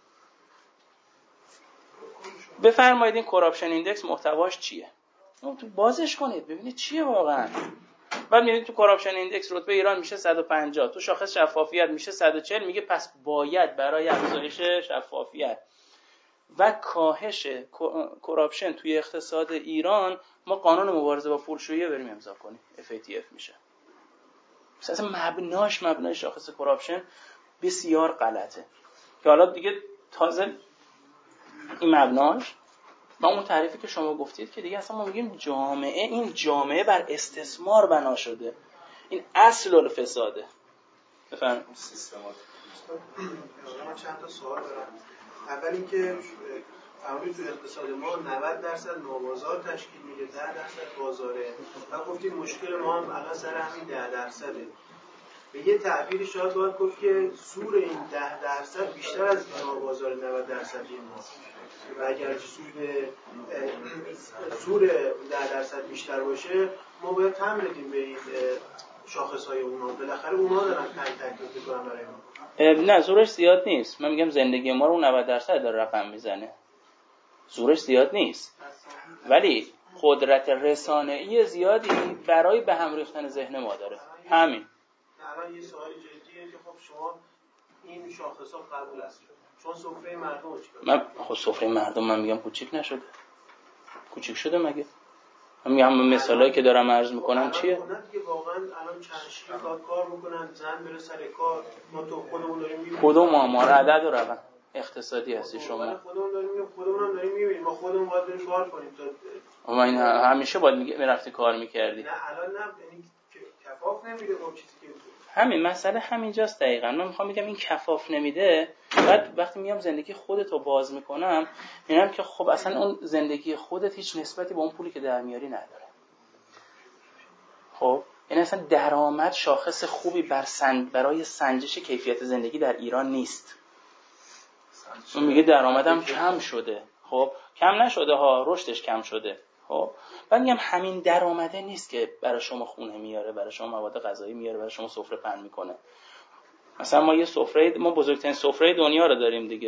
بفرمایید این کراپشن ایندکس محتواش چیه، تو بازش کنید ببینید چیه واقعا. بعد میبینید تو کراپشن ایندکس رتبه ایران میشه 150، تو شاخص شفافیت میشه 140، میگه پس باید برای افزایش شفافیت و کاهش کراپشن توی اقتصاد ایران ما قانون مبارزه با پولشویی بریم امضا کنیم. FATF میشه. اصلا مبنای شاخص کراپشن بسیار غلطه که حالا دیگه تازه این مبناش با اون تعریفی که شما گفتید که دیگه اصلا ما میگیم این جامعه بر استثمار بنا شده، این اصل الفساده. بفرمایید. من چند تا سوال دارم. اول اینکه فرمودید تو اقتصاد ما 90% نابازار تشکیل میده، 10% بازاره. و گفتید مشکل ما هم الان سر همین 10%. به یه تعبیری شاید باید گفت که سور این 10% بیشتر از نابازار 90% ماست. و اگر سور 10% بیشتر باشه ما باید تم بدیم به این شاخص‌های اونا. بالاخره اونا دارن تک میکنن برای ما. نه زورش زیاد نیست. من میگم زندگی ما رو 90% داره رقم میزنه. زورش زیاد نیست. ولی قدرت رسانه‌ای زیادی برای به هم ریختن ذهن ما داره. همین. الان یه سوال جدیه که خب شما این شاخص‌ها قبول است. چون سفره مردم خب سفره مردم من میگم کوچیک نشده. کوچیک شده مگه؟ من میگم مثالایی که دارم عرض میکنم چیه؟ دیگه واقعا الان چند کار میکنن، زن بره سر کار، ما تو خودمون داریم میبینیم. کدوم آمار عدد و رقم اقتصادی هستی شما؟ خودمون هم داریم میبینیم. ما خودمون باید بریم کار کنیم تا این همیشه باید میرفتی کار میکردی. نه الان نه، یعنی کفاف نمیده اون چیزی که همین مسئله همینجاست دقیقاً. من میخوام بگم این کفاف نمیده. بعد وقتی میام زندگی خودتو باز میکنم میبینم که خب اصلا اون زندگی خودت هیچ نسبتی با اون پولی که در میاری نداره. خب این اصلا درآمد شاخص خوبی برای سنجش کیفیت زندگی در ایران نیست. اون میگه درآمدم کم شده. خب کم نشده ها، رشدش کم شده. خب بعد میگم همین درآمده نیست که برای شما خونه میاره، برای شما مواد غذایی میاره، برای شما سفره پهن میکنه. مثلا ما بزرگترین سفره دنیا رو داریم دیگه.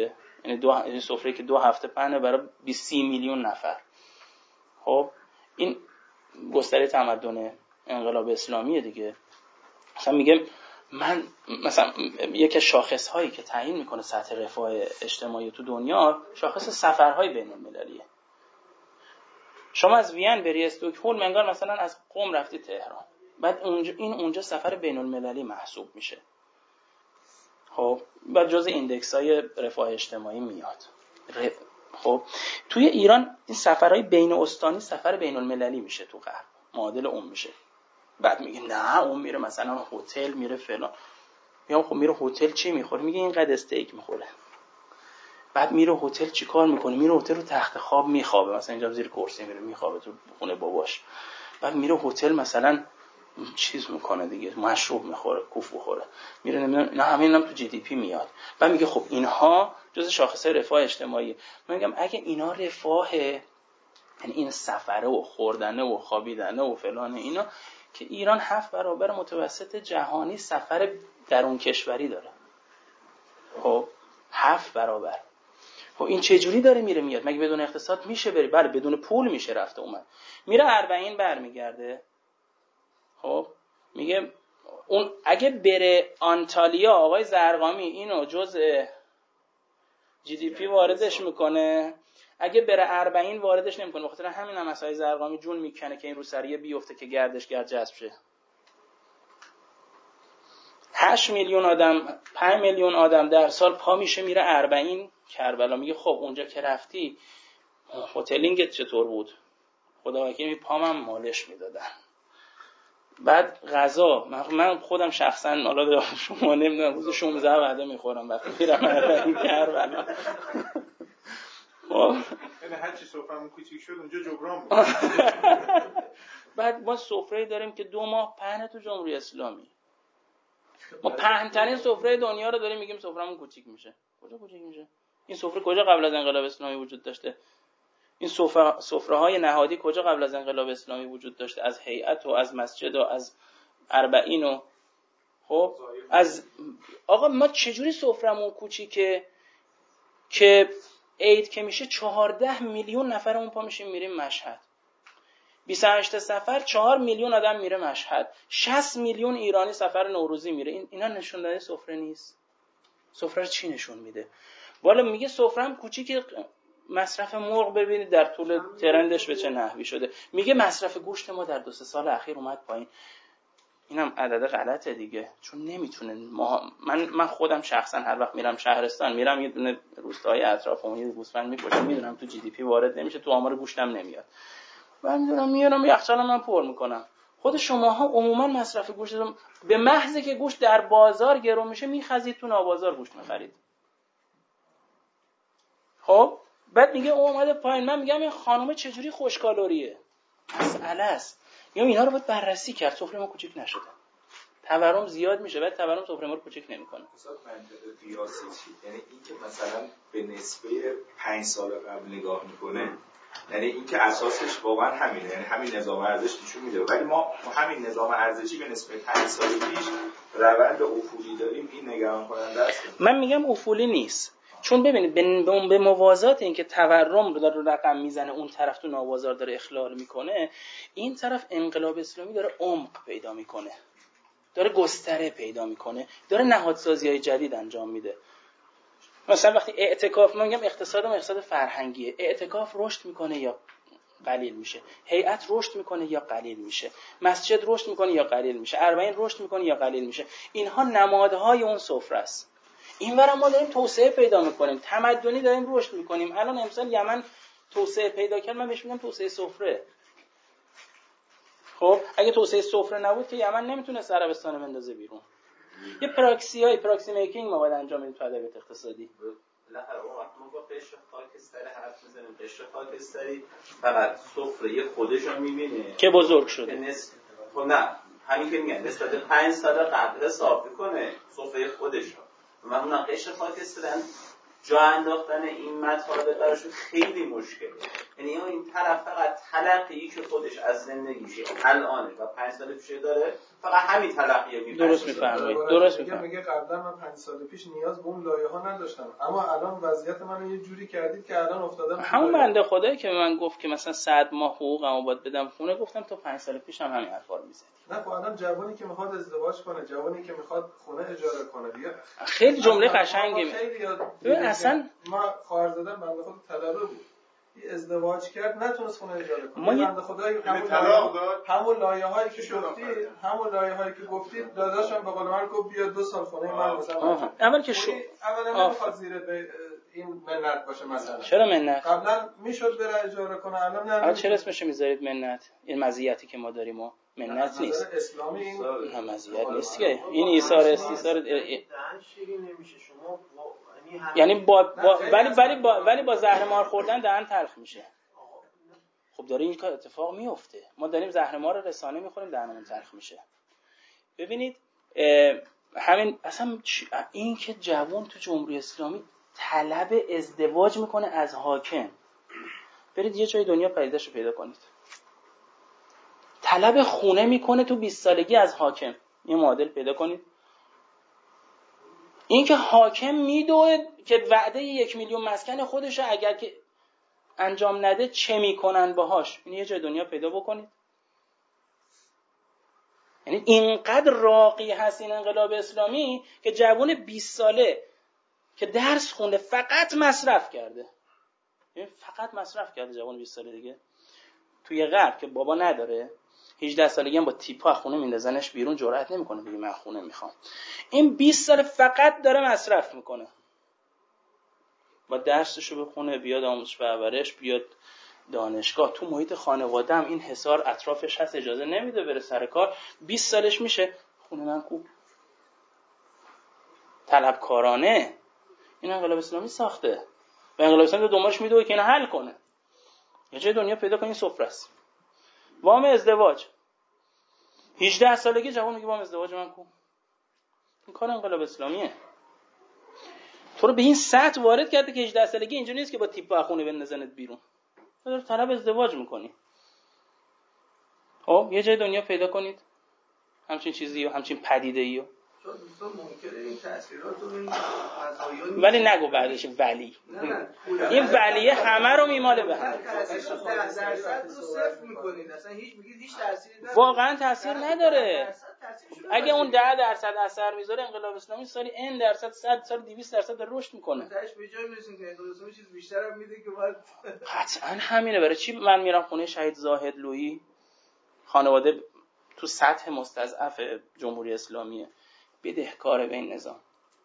یعنی سفره که 2 هفته پهنه برای 30 میلیون نفر. خب این گستره تمدن انقلاب اسلامیه دیگه. مثلا میگه من مثلا یکی از شاخص‌هایی که تعیین میکنه سطح رفاه اجتماعی تو دنیا شاخص سفرهای بین‌المللیه. شما از وین بری استکهلم انگار مثلا از قم رفتی تهران، بعد اونجا سفر بین‌المللی محسوب میشه. خب بعد جزء ایندکس‌های رفاه اجتماعی میاد. خب توی ایران این سفرهای بین استانی سفر بین‌المللی میشه، تو غرب معادل اون میشه. بعد میگه نه اون میره مثلا هتل میره فلان. میگم خب میره هتل چی میخوره؟ میگه اینقدر استیک میخوره. بعد میره هتل چیکار میکنه؟ میره هتل رو تخت خواب میخوابه، مثلا اینجا زیر کرسی میره میخوابه تو خونه باباش. بعد میره هتل مثلا چیز میکنه دیگه، مشروب میخوره، کوف بخوره، میره نمیدونم اینا همینم تو جی دی پی میاد. بعد میگه خب اینها جز شاخصهای رفاه اجتماعی. من میگم اگه اینا رفاه، یعنی این سفره و خوردنه و خوابیدنه و فلان اینا، که ایران 7 برابر متوسط جهانی سفر درون کشوری داره. خب 7 برابر. خب این چه جوری داره میره میاد؟ مگه بدون اقتصاد میشه بری؟ بله بدون پول میشه رفته اومد. میره 40 برمیگرده. خب میگه اون اگه بره آنتالیا، آقای زرقامی اینو جزء جی دی پی واردش میکنه، اگه بره 40 واردش نمیکنه. بخاطر همین هم مسائل زرقامی جون میکنه که این روسریه بیفته که گردش جذب شه. 8 میلیون آدم 5 میلیون آدم در سال پا میشه میره 40 کربلا. میگه خب اونجا که رفتی هتلینگت چطور بود؟ خدا وکیلی پامم مالش میدادن. بعد غذا من خودم شخصا حالا شما نمیدونم روز 16 وعده میخورم وقتی میرم 40 کربلا. خب یعنی هر چی سفرمون کوچیک شد اونجا جبران بود. بعد ما سفره داریم که 2 ماه پهنه تو جمهوری اسلامی. ما پهن‌ترین سفره دنیا رو داریم، میگیم سفرمون کوچیک میشه. کجا کوچیک میشه؟ این سفره کجا قبل از انقلاب اسلامی وجود داشته؟ این سفره‌های نهادی کجا قبل از انقلاب اسلامی وجود داشته؟ از هیئت و از مسجد و از 40 و خب از آقا ما چجوری سفرمون کوچیکه که عید که میشه 14 میلیون نفرمون پا میشیم میریم مشهد. 28 سفر 4 میلیون آدم میره مشهد. 60 میلیون ایرانی سفر نوروزی میره. اینا نشون داده سفره نیست. سفره رو چی نشون میده؟ والا میگه سفرم کوچیکه. مصرف مرغ ببینید در طول ترندش به چه نحوی شده. میگه مصرف گوشت ما در 2-3 سال اخیر اومد پایین. اینم عدد غلطه دیگه، چون نمیتونه من خودم شخصا هر وقت میرم شهرستان میرم یه دونه روستای اطرافم یه گوسفند میکشم، میدونم تو جی دی پی وارد نمیشه، تو آمار گوشتم نمیاد. من میدونم میارم یخچالم من پر میکنم. خود شماها عموما مصرف گوشت به محض که گوشت در بازار گرو میشه میخزید تو نابازار گوشت میخرید. خب بعد میگه او اومده پایین. من میگم این خانومه چجوری خوش کالریه؟ مسئله است. میگم اینا رو باید بررسی کرد. سفره ما کوچیک نشده. تورم زیاد میشه، بعد تورم سفره ما رو کوچیک نمیکنه. مثلا منطقه قیاسی چی؟ یعنی این که مثلا به نسبه 5 سال قبل نگاه میکنه، یعنی این که اساسش واقعا همینه، یعنی همین نظام ارزش نشون میده. ولی ما همین نظام ارزشی به نسبت 5 سال پیش روند افولی داریم. این نگران کننده است. من میگم افولی نیست، چون ببینید به موازات این که تورم رو داره رقم میزنه، اون طرف تو نابازار داره اخلال میکنه، این طرف انقلاب اسلامی داره عمق پیدا میکنه، داره گستره پیدا میکنه، داره نهادسازی‌های جدید انجام میده. مثلا وقتی اعتکاف، من میگم اقتصاد فرهنگیه، اعتکاف رشد میکنه یا قلیل میشه، هیئت رشد میکنه یا قلیل میشه، مسجد رشد میکنه یا قلیل میشه، 40 رشد میکنه یا قلیل میشه. اینها نمادهای اون سفره است. اینورا ما داریم توسعه پیدا میکنیم، تمدنی داریم رشد میکنیم. الان امسال یمن توسعه پیدا کرد، من بهش میگم توسعه سفره. خب اگه توسعه سفره نبود که یمن نمیتونه عربستان بندازه بیرون. یه پراکسی میکینگ ما باید انجام بدیم تو ادبیات اقتصادی. ما با قشر خاکستری حرف میزنیم. قشر خاکستری فقط سفره خودش رو میبینه که بزرگ شده. خب نه، همین که میگن نسبت 5 سال قبل حساب میکنه سفره خودش رو. من اون قشر خاکستری جا انداختن این مطالب براشون خیلی مشکله. یعنی این طرف فقط تلقی که خودش از زندگیشه الانه و 5 سال پیش داره، فقط همین تلقیه می‌کنه. درست می‌فرمایید. درست می‌فرمایید. میگه قبلا من 5 سال پیش نیاز به اون لایه‌ها نداشتم، اما الان وضعیت منو یه جوری کردید که الان افتادم همون بنده خدایی که به من گفت که مثلا 100 ماه حقوقمو باید بدم خونه، گفتم تو 5 سال پیش هم همین حرفا رو می‌زدی. نه خب الان جوانی که میخواد ازدواج کنه، جوانی که میخواد خونه اجاره کنه دیگه خیلی جمله قشنگی. ببین اصلا ما خواهر زادم بنده خدا طلبه بود، ازدواج کرد نتونست خونه اجاره کنه. بنده خدای همون لایه‌هایی که گفتید، همون لایه‌هایی که گفتید داداشم به قول من گفت بیا 2 سال خونه من مثلا اول که اولا نمیخواد زیر این منت باشه مثلا. چرا منت؟ قبلا میشد بره اجاره کنه، الان نه. چرا اسمش میذارید منت؟ این مزیتی که ما داریم و منت نیست. اسلامی این مزیت نیست که این ایثار استیثار نمیشه. شما یعنی ولی با زهرمار خوردن دهن تلخ میشه. خب داره این کار اتفاق میفته. ما داریم زهرمار رسانه میخوریم دهنمون تلخ میشه. ببینید همین اصلا این که جوان تو جمهوری اسلامی طلب ازدواج میکنه از حاکم، برید یه جای دنیا پدیده‌شو پیدا کنید. طلب خونه میکنه تو 20 سالگی از حاکم، یه معادل پیدا کنید. این که حاکم میدوه که وعده 1 میلیون مسکن خودشه اگر که انجام نده چه میکنن باهاش، این یه جای دنیا پیدا بکنید. یعنی اینقدر راقی هست این انقلاب اسلامی که جوان 20 ساله که درس خونده فقط مصرف کرده، یعنی فقط مصرف کرده جوان 20 ساله دیگه توی غرب که بابا نداره، 18 سالگی هم با تیپا خونه میندازنش بیرون، جرئت نمیکنه بگه من خونه میخوام. این 20 سال فقط داره مصرف میکنه، با درسشو بخونه، بیاد آموزش پرورش، بیاد دانشگاه، تو محیط خانواده هم این حصار اطرافش هست، اجازه نمیده بره سر کار. 20 سالش میشه خونه من خوب طلبکارانه. این انقلاب اسلامی ساخته و انقلاب اسلامی دنبالش میدوه که اینو حل کنه. یه جای دنیا پیدا کنین سفره است. وام ازدواج 18 سالگی جوان میگه وام ازدواج من کو. این کار انقلاب اسلامیه. تو رو به این سطح وارد کرده که 18 سالگی اینجوری نیست که با تیپ خونه بندازنت بیرون. تو داری طلب ازدواج میکنی. خب یه جای دنیا پیدا کنید همچین چیزی و همچین پدیده‌ای رو. دوستان ممکنه این تاثیرات رو این ولی نگو بعدش ولی این ولیه همه رو میماله به هم. درصد رو صفر میکنید، اصلا میگید هیچ تأثیری نداره. واقعا تاثیر نداره. اگه اون 10% اثر میذاره انقلاب اسلامی سالی n درصد 100 سال 200% رشد میکنه. تاش به جای میرسیم که انقلاب اسلامی چیز بیشتر هم میده که بعد قطعا همینه. برای چی من میرم خونه شهید زاهد لویی، خانواده تو سطح مستضعف جمهوری اسلامیه، بدهکار به این نظام.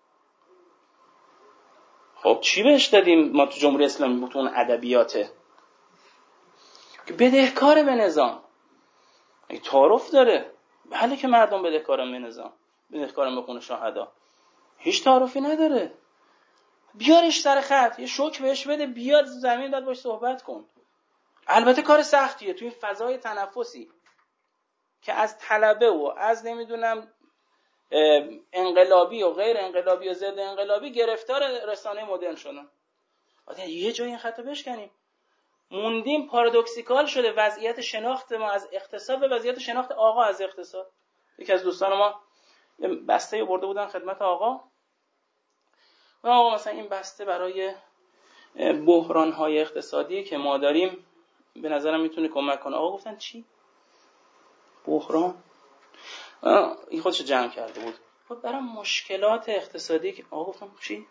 خب چی بهش دادیم ما تو جمهوری اسلامی بود؟ اون ادبیاته که بدهکار به نظام. این تعارف داره بله که مردم بدهکارن به نظام، بدهکارن به خون شهدا، هیچ تعارفی نداره. بیارش سر خط، یه شوک بهش بده، بیاد زمین بعد باش صحبت کن. البته کار سختیه تو این فضای تنفسی که از طلبه و از نمیدونم انقلابی و غیر انقلابی و ضد انقلابی گرفتار رسانه مدرن شدن. یه جای این خطو بشکنیم. موندیم پارادوکسیکال شده وضعیت شناخت ما از اقتصاد به وضعیت شناخت آقا از اقتصاد. یکی از دوستان ما بسته برده بودن خدمت آقا و آقا مثلا این بسته برای بحران‌های اقتصادی که ما داریم به نظرم میتونه کمک کنه. آقا گفتن چی؟ بحران؟ این خودش جمع کرده بود. خب برای مشکلات اقتصادی که آقا گفتم چی؟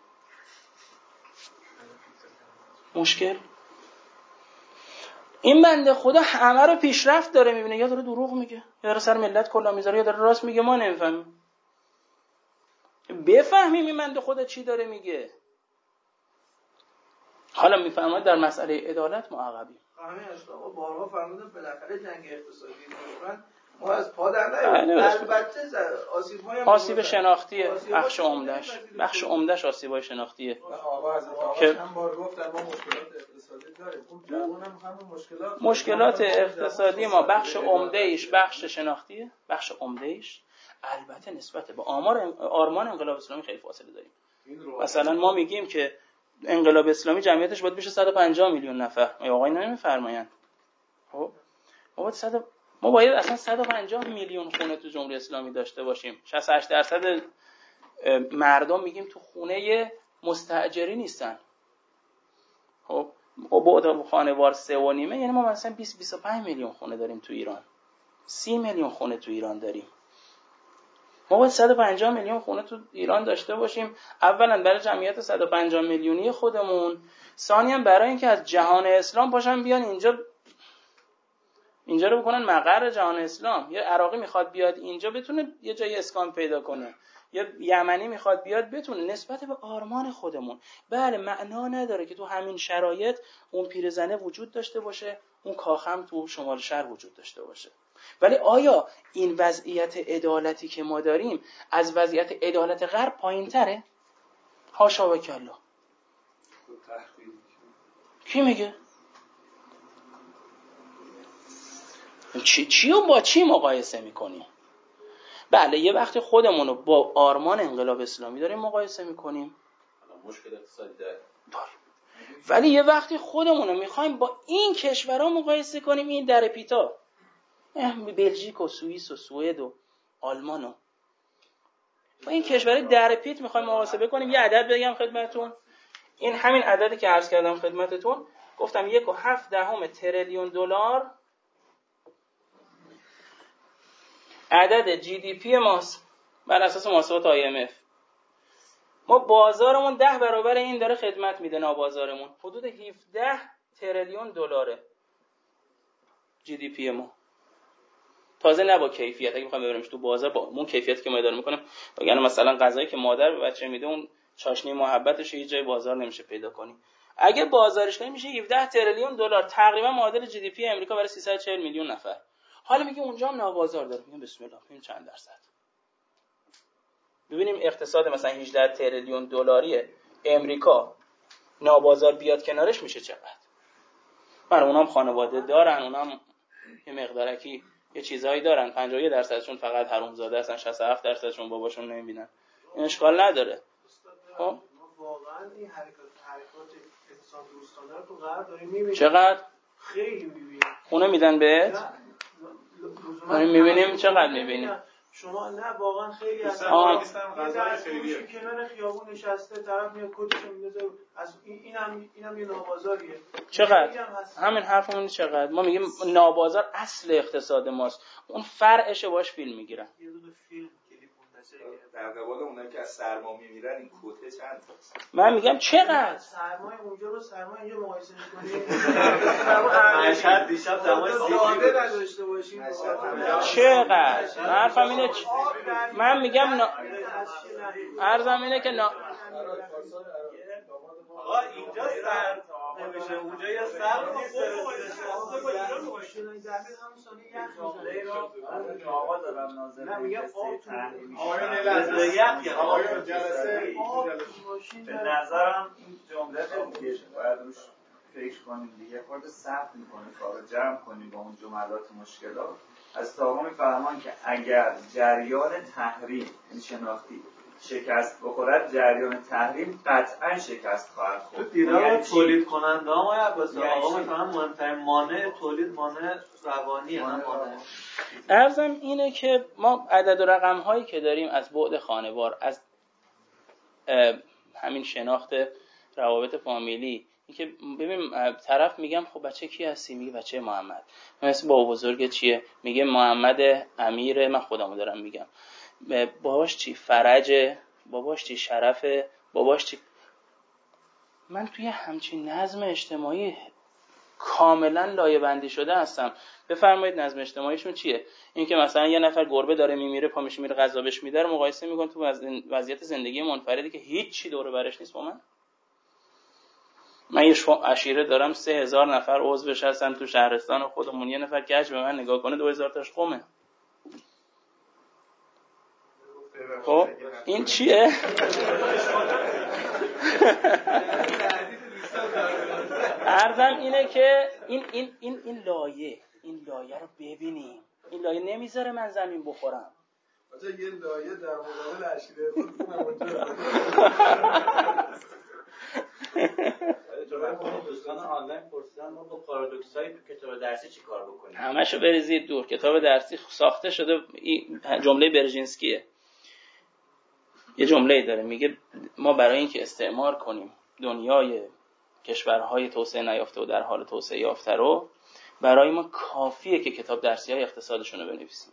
مشکل؟ این بنده خدا همه رو پیشرفت داره میبینه، یا داره دروغ میگه، یا داره سر ملت کلا میذاره، یا داره راست میگه. ما نمیفهمیم. بفهمیم این بنده خدا چی داره میگه. حالا میفهمید در مسئله عدالت ما عقبیم. همین است. آقا بارها فرمودن بالاخره جنگ اقتصادی دشمن ما از پا در نیاورد. البته آسیب شناختیه بخش عمدهش آسیب‌های شناختیه. آقا از که هم بار گفتن ما مشکلات اقتصادی داریم. اون جوون هم همون مشکلات اقتصادی ما بخش عمده‌ایش بخش شناختیه، بخش عمده‌ایش. البته نسبت به آرمان انقلاب اسلامی خیلی فاصله داریم. مثلا ما میگیم که انقلاب اسلامی جمعیتش باید بشه 150 میلیون نفر. آقای نمیفرمایند خب ما باید اصلا 150 میلیون خونه تو جمهوری اسلامی داشته باشیم. 68% مردم میگیم تو خونه مستاجری نیستن. خب با خانوار 3.5 یعنی ما مثلا 20-25 میلیون خونه داریم تو ایران. 30 میلیون خونه تو ایران داریم. ما باید 150 میلیون خونه تو ایران داشته باشیم. اولا برای جمعیت 150 میلیونی خودمون، ثانیاً برای اینکه از جهان اسلام پاشن بیان اینجا رو بکنن مقر جهان اسلام. یه عراقی میخواد بیاد اینجا بتونه یه جای اسکان پیدا کنه، یه یمنی میخواد بیاد بتونه. نسبت به آرمان خودمون بله معنا نداره که تو همین شرایط اون پیرزنه وجود داشته باشه، اون کاخم تو شمال شهر وجود داشته باشه. ولی آیا این وضعیت عدالتی که ما داریم از وضعیت عدالت غرب پایین‌تره؟ حاشا و کلا. کی میگه؟ چی و با چی مقایسه میکنیم؟ بله یه وقتی خودمون رو با آرمان انقلاب اسلامی داریم مقایسه میکنیم، مشکل اقتصادی داریم، ولی یه وقتی خودمون رو میخوایم با این کشورها مقایسه کنیم، این در پیتا بلژیک و سوئیس و سوئد و آلمان و با این کشورهای در پیت میخوایم محاسبه کنیم. یه عدد بگم خدمتتون، این همین عددی که عرض کردم خدمتتون، گفتم 1.7 تریلیون دلار عدد جی دی پی ماست بر اساس محاسبات IMF. ما بازارمون 10 برابر این داره خدمت میده. نابازارمون حدود 17 تریلیون دلاره جی دی پی ما. تازه نه با کیفیت، اگه بخوایم ببریمش تو بازار با اون کیفیتی که ما اداره میکنیم، یعنی مثلا غذایی که مادر به بچه میده اون چاشنی محبتش هیچ جای بازار نمیشه پیدا کنی. اگه بازارش کنیم میشه 17 تریلیون دلار، تقریبا معادل جی دی پی امریکا برای 340 میلیون نفر. حالا میگه اونجا هم نابازار داره. میگم بسم الله ببین چند درصد. ببینیم اقتصاد مثلا 18 تریلیون دلاری امریکا نابازار بیاد کنارش میشه چقدر. من اونام خانواده دارن، اونام یه مقدارکی یه چیزایی دارن. 51%شون فقط حرومزاده هستن، 67%شون باباشون نمیبینن. این اشکال نداره. خب واقعا این حرکات اقتصاد دوستانه رو تو غرب داریم میبینیم. چقدر؟ خیلی میبینیم. خونه میدن بهت؟ میبینیم چقدر میبینیم؟ شما نه واقعا خیلی هستن غذای خیریه کنار خیابون نشسته، طرف میاد کتشو میندازه. از اینم یه نابازاریه. چقدر؟ همین حرفمون چقدر؟ ما میگیم نابازار اصل اقتصاد ماست، اون فرعشه باش فیلم میگیرن. یه دونه فیلم کلیپ منتشر در قبال اونایی که از سرما میمیرن این کته چند تاست؟ من میگم چقدر؟ سرمای اونجا رو سرمای اینجا مقایسه می‌کنید. مشهد دیشب دمای 30 نداشته باشیم. چقدر؟ حرفم اینه من میگم عرضم اینه که آقا اینجا سرد نمیشه، اونجا یا سرد نیست. آقا دارم ناظر به نظرم این جمله دیگه باید روش فکر کنیم دیگه. خود سخت میکنه کارو جمع کنیم با اون جملات مشکلات. از تاقا میفهمان که اگر جریان تحریم این شناختی شکست بخورد، جریان تحریم قطعا شکست خواهد خورد. تو دیدن تولید کننده ها یا عباس آقا مثلا مهمترین مانع تولید مانع روانیه نه مانع. عرضم اینه که ما عدد و رقم هایی که داریم از بعد خانوار، از همین شناخت روابط فامیلی، این که ببین طرف میگم خب بچه کی هستی؟ میگه بچه محمد. مثلا بابا بزرگ چیه؟ میگه محمد امیر. من خودمو دارم میگم. باباش چی؟ فرج. باباش چی؟ شرف. باباش چی؟ من توی همچین نظم اجتماعی کاملا لایه بندی شده هستم. بفرمایید نظم اجتماعیشون چیه؟ این که مثلا یه نفر گربه داره میمیره، پا میشه میره غذا بهش میده، مقایسه میکنه تو وضعیت زندگی منفردی که هیچ چی دور برش نیست. با من یه عشیره دارم 3000 نفر عضوش هستن تو شهرستان خودمون. یه نفر کج به من نگاه کنه 2000 تاش قمه. خب این چیه؟ عرضم اینه که این لایه رو ببینیم. این لایه نمیذاره من زمین بخورم. یه لایه در مقابل عشیره خودمون دوستان آنلاین پرسیدن ما با پارادوکس‌های تو کتاب درسی چی کار بکنیم؟ همشو بریزید دور. کتاب درسی ساخته شده، جمله برژینسکیه. یه جمله‌ای داره میگه ما برای اینکه استعمار کنیم دنیای کشورهای توسعه نیافته و در حال توسعه یافته رو، برای ما کافیه که کتاب درسی‌های اقتصادشون رو بنویسیم.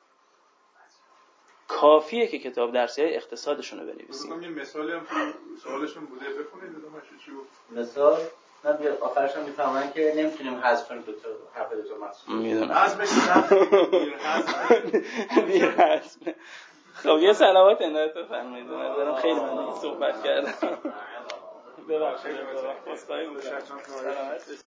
کافیه که کتاب درسی‌های اقتصادشون رو بنویسیم. یه مثالی هم تو سوالشون بوده، بخونید چی گفت. مثال نه آخرش هم میفهمن که نمیتونیم حذف کنیم حرف دو تا مقصود. میدونم. حذفش سخت حذف. خب یه صلوات عنایت بفرمایید. نظرم خیلی من صحبت کردم. ببخشید.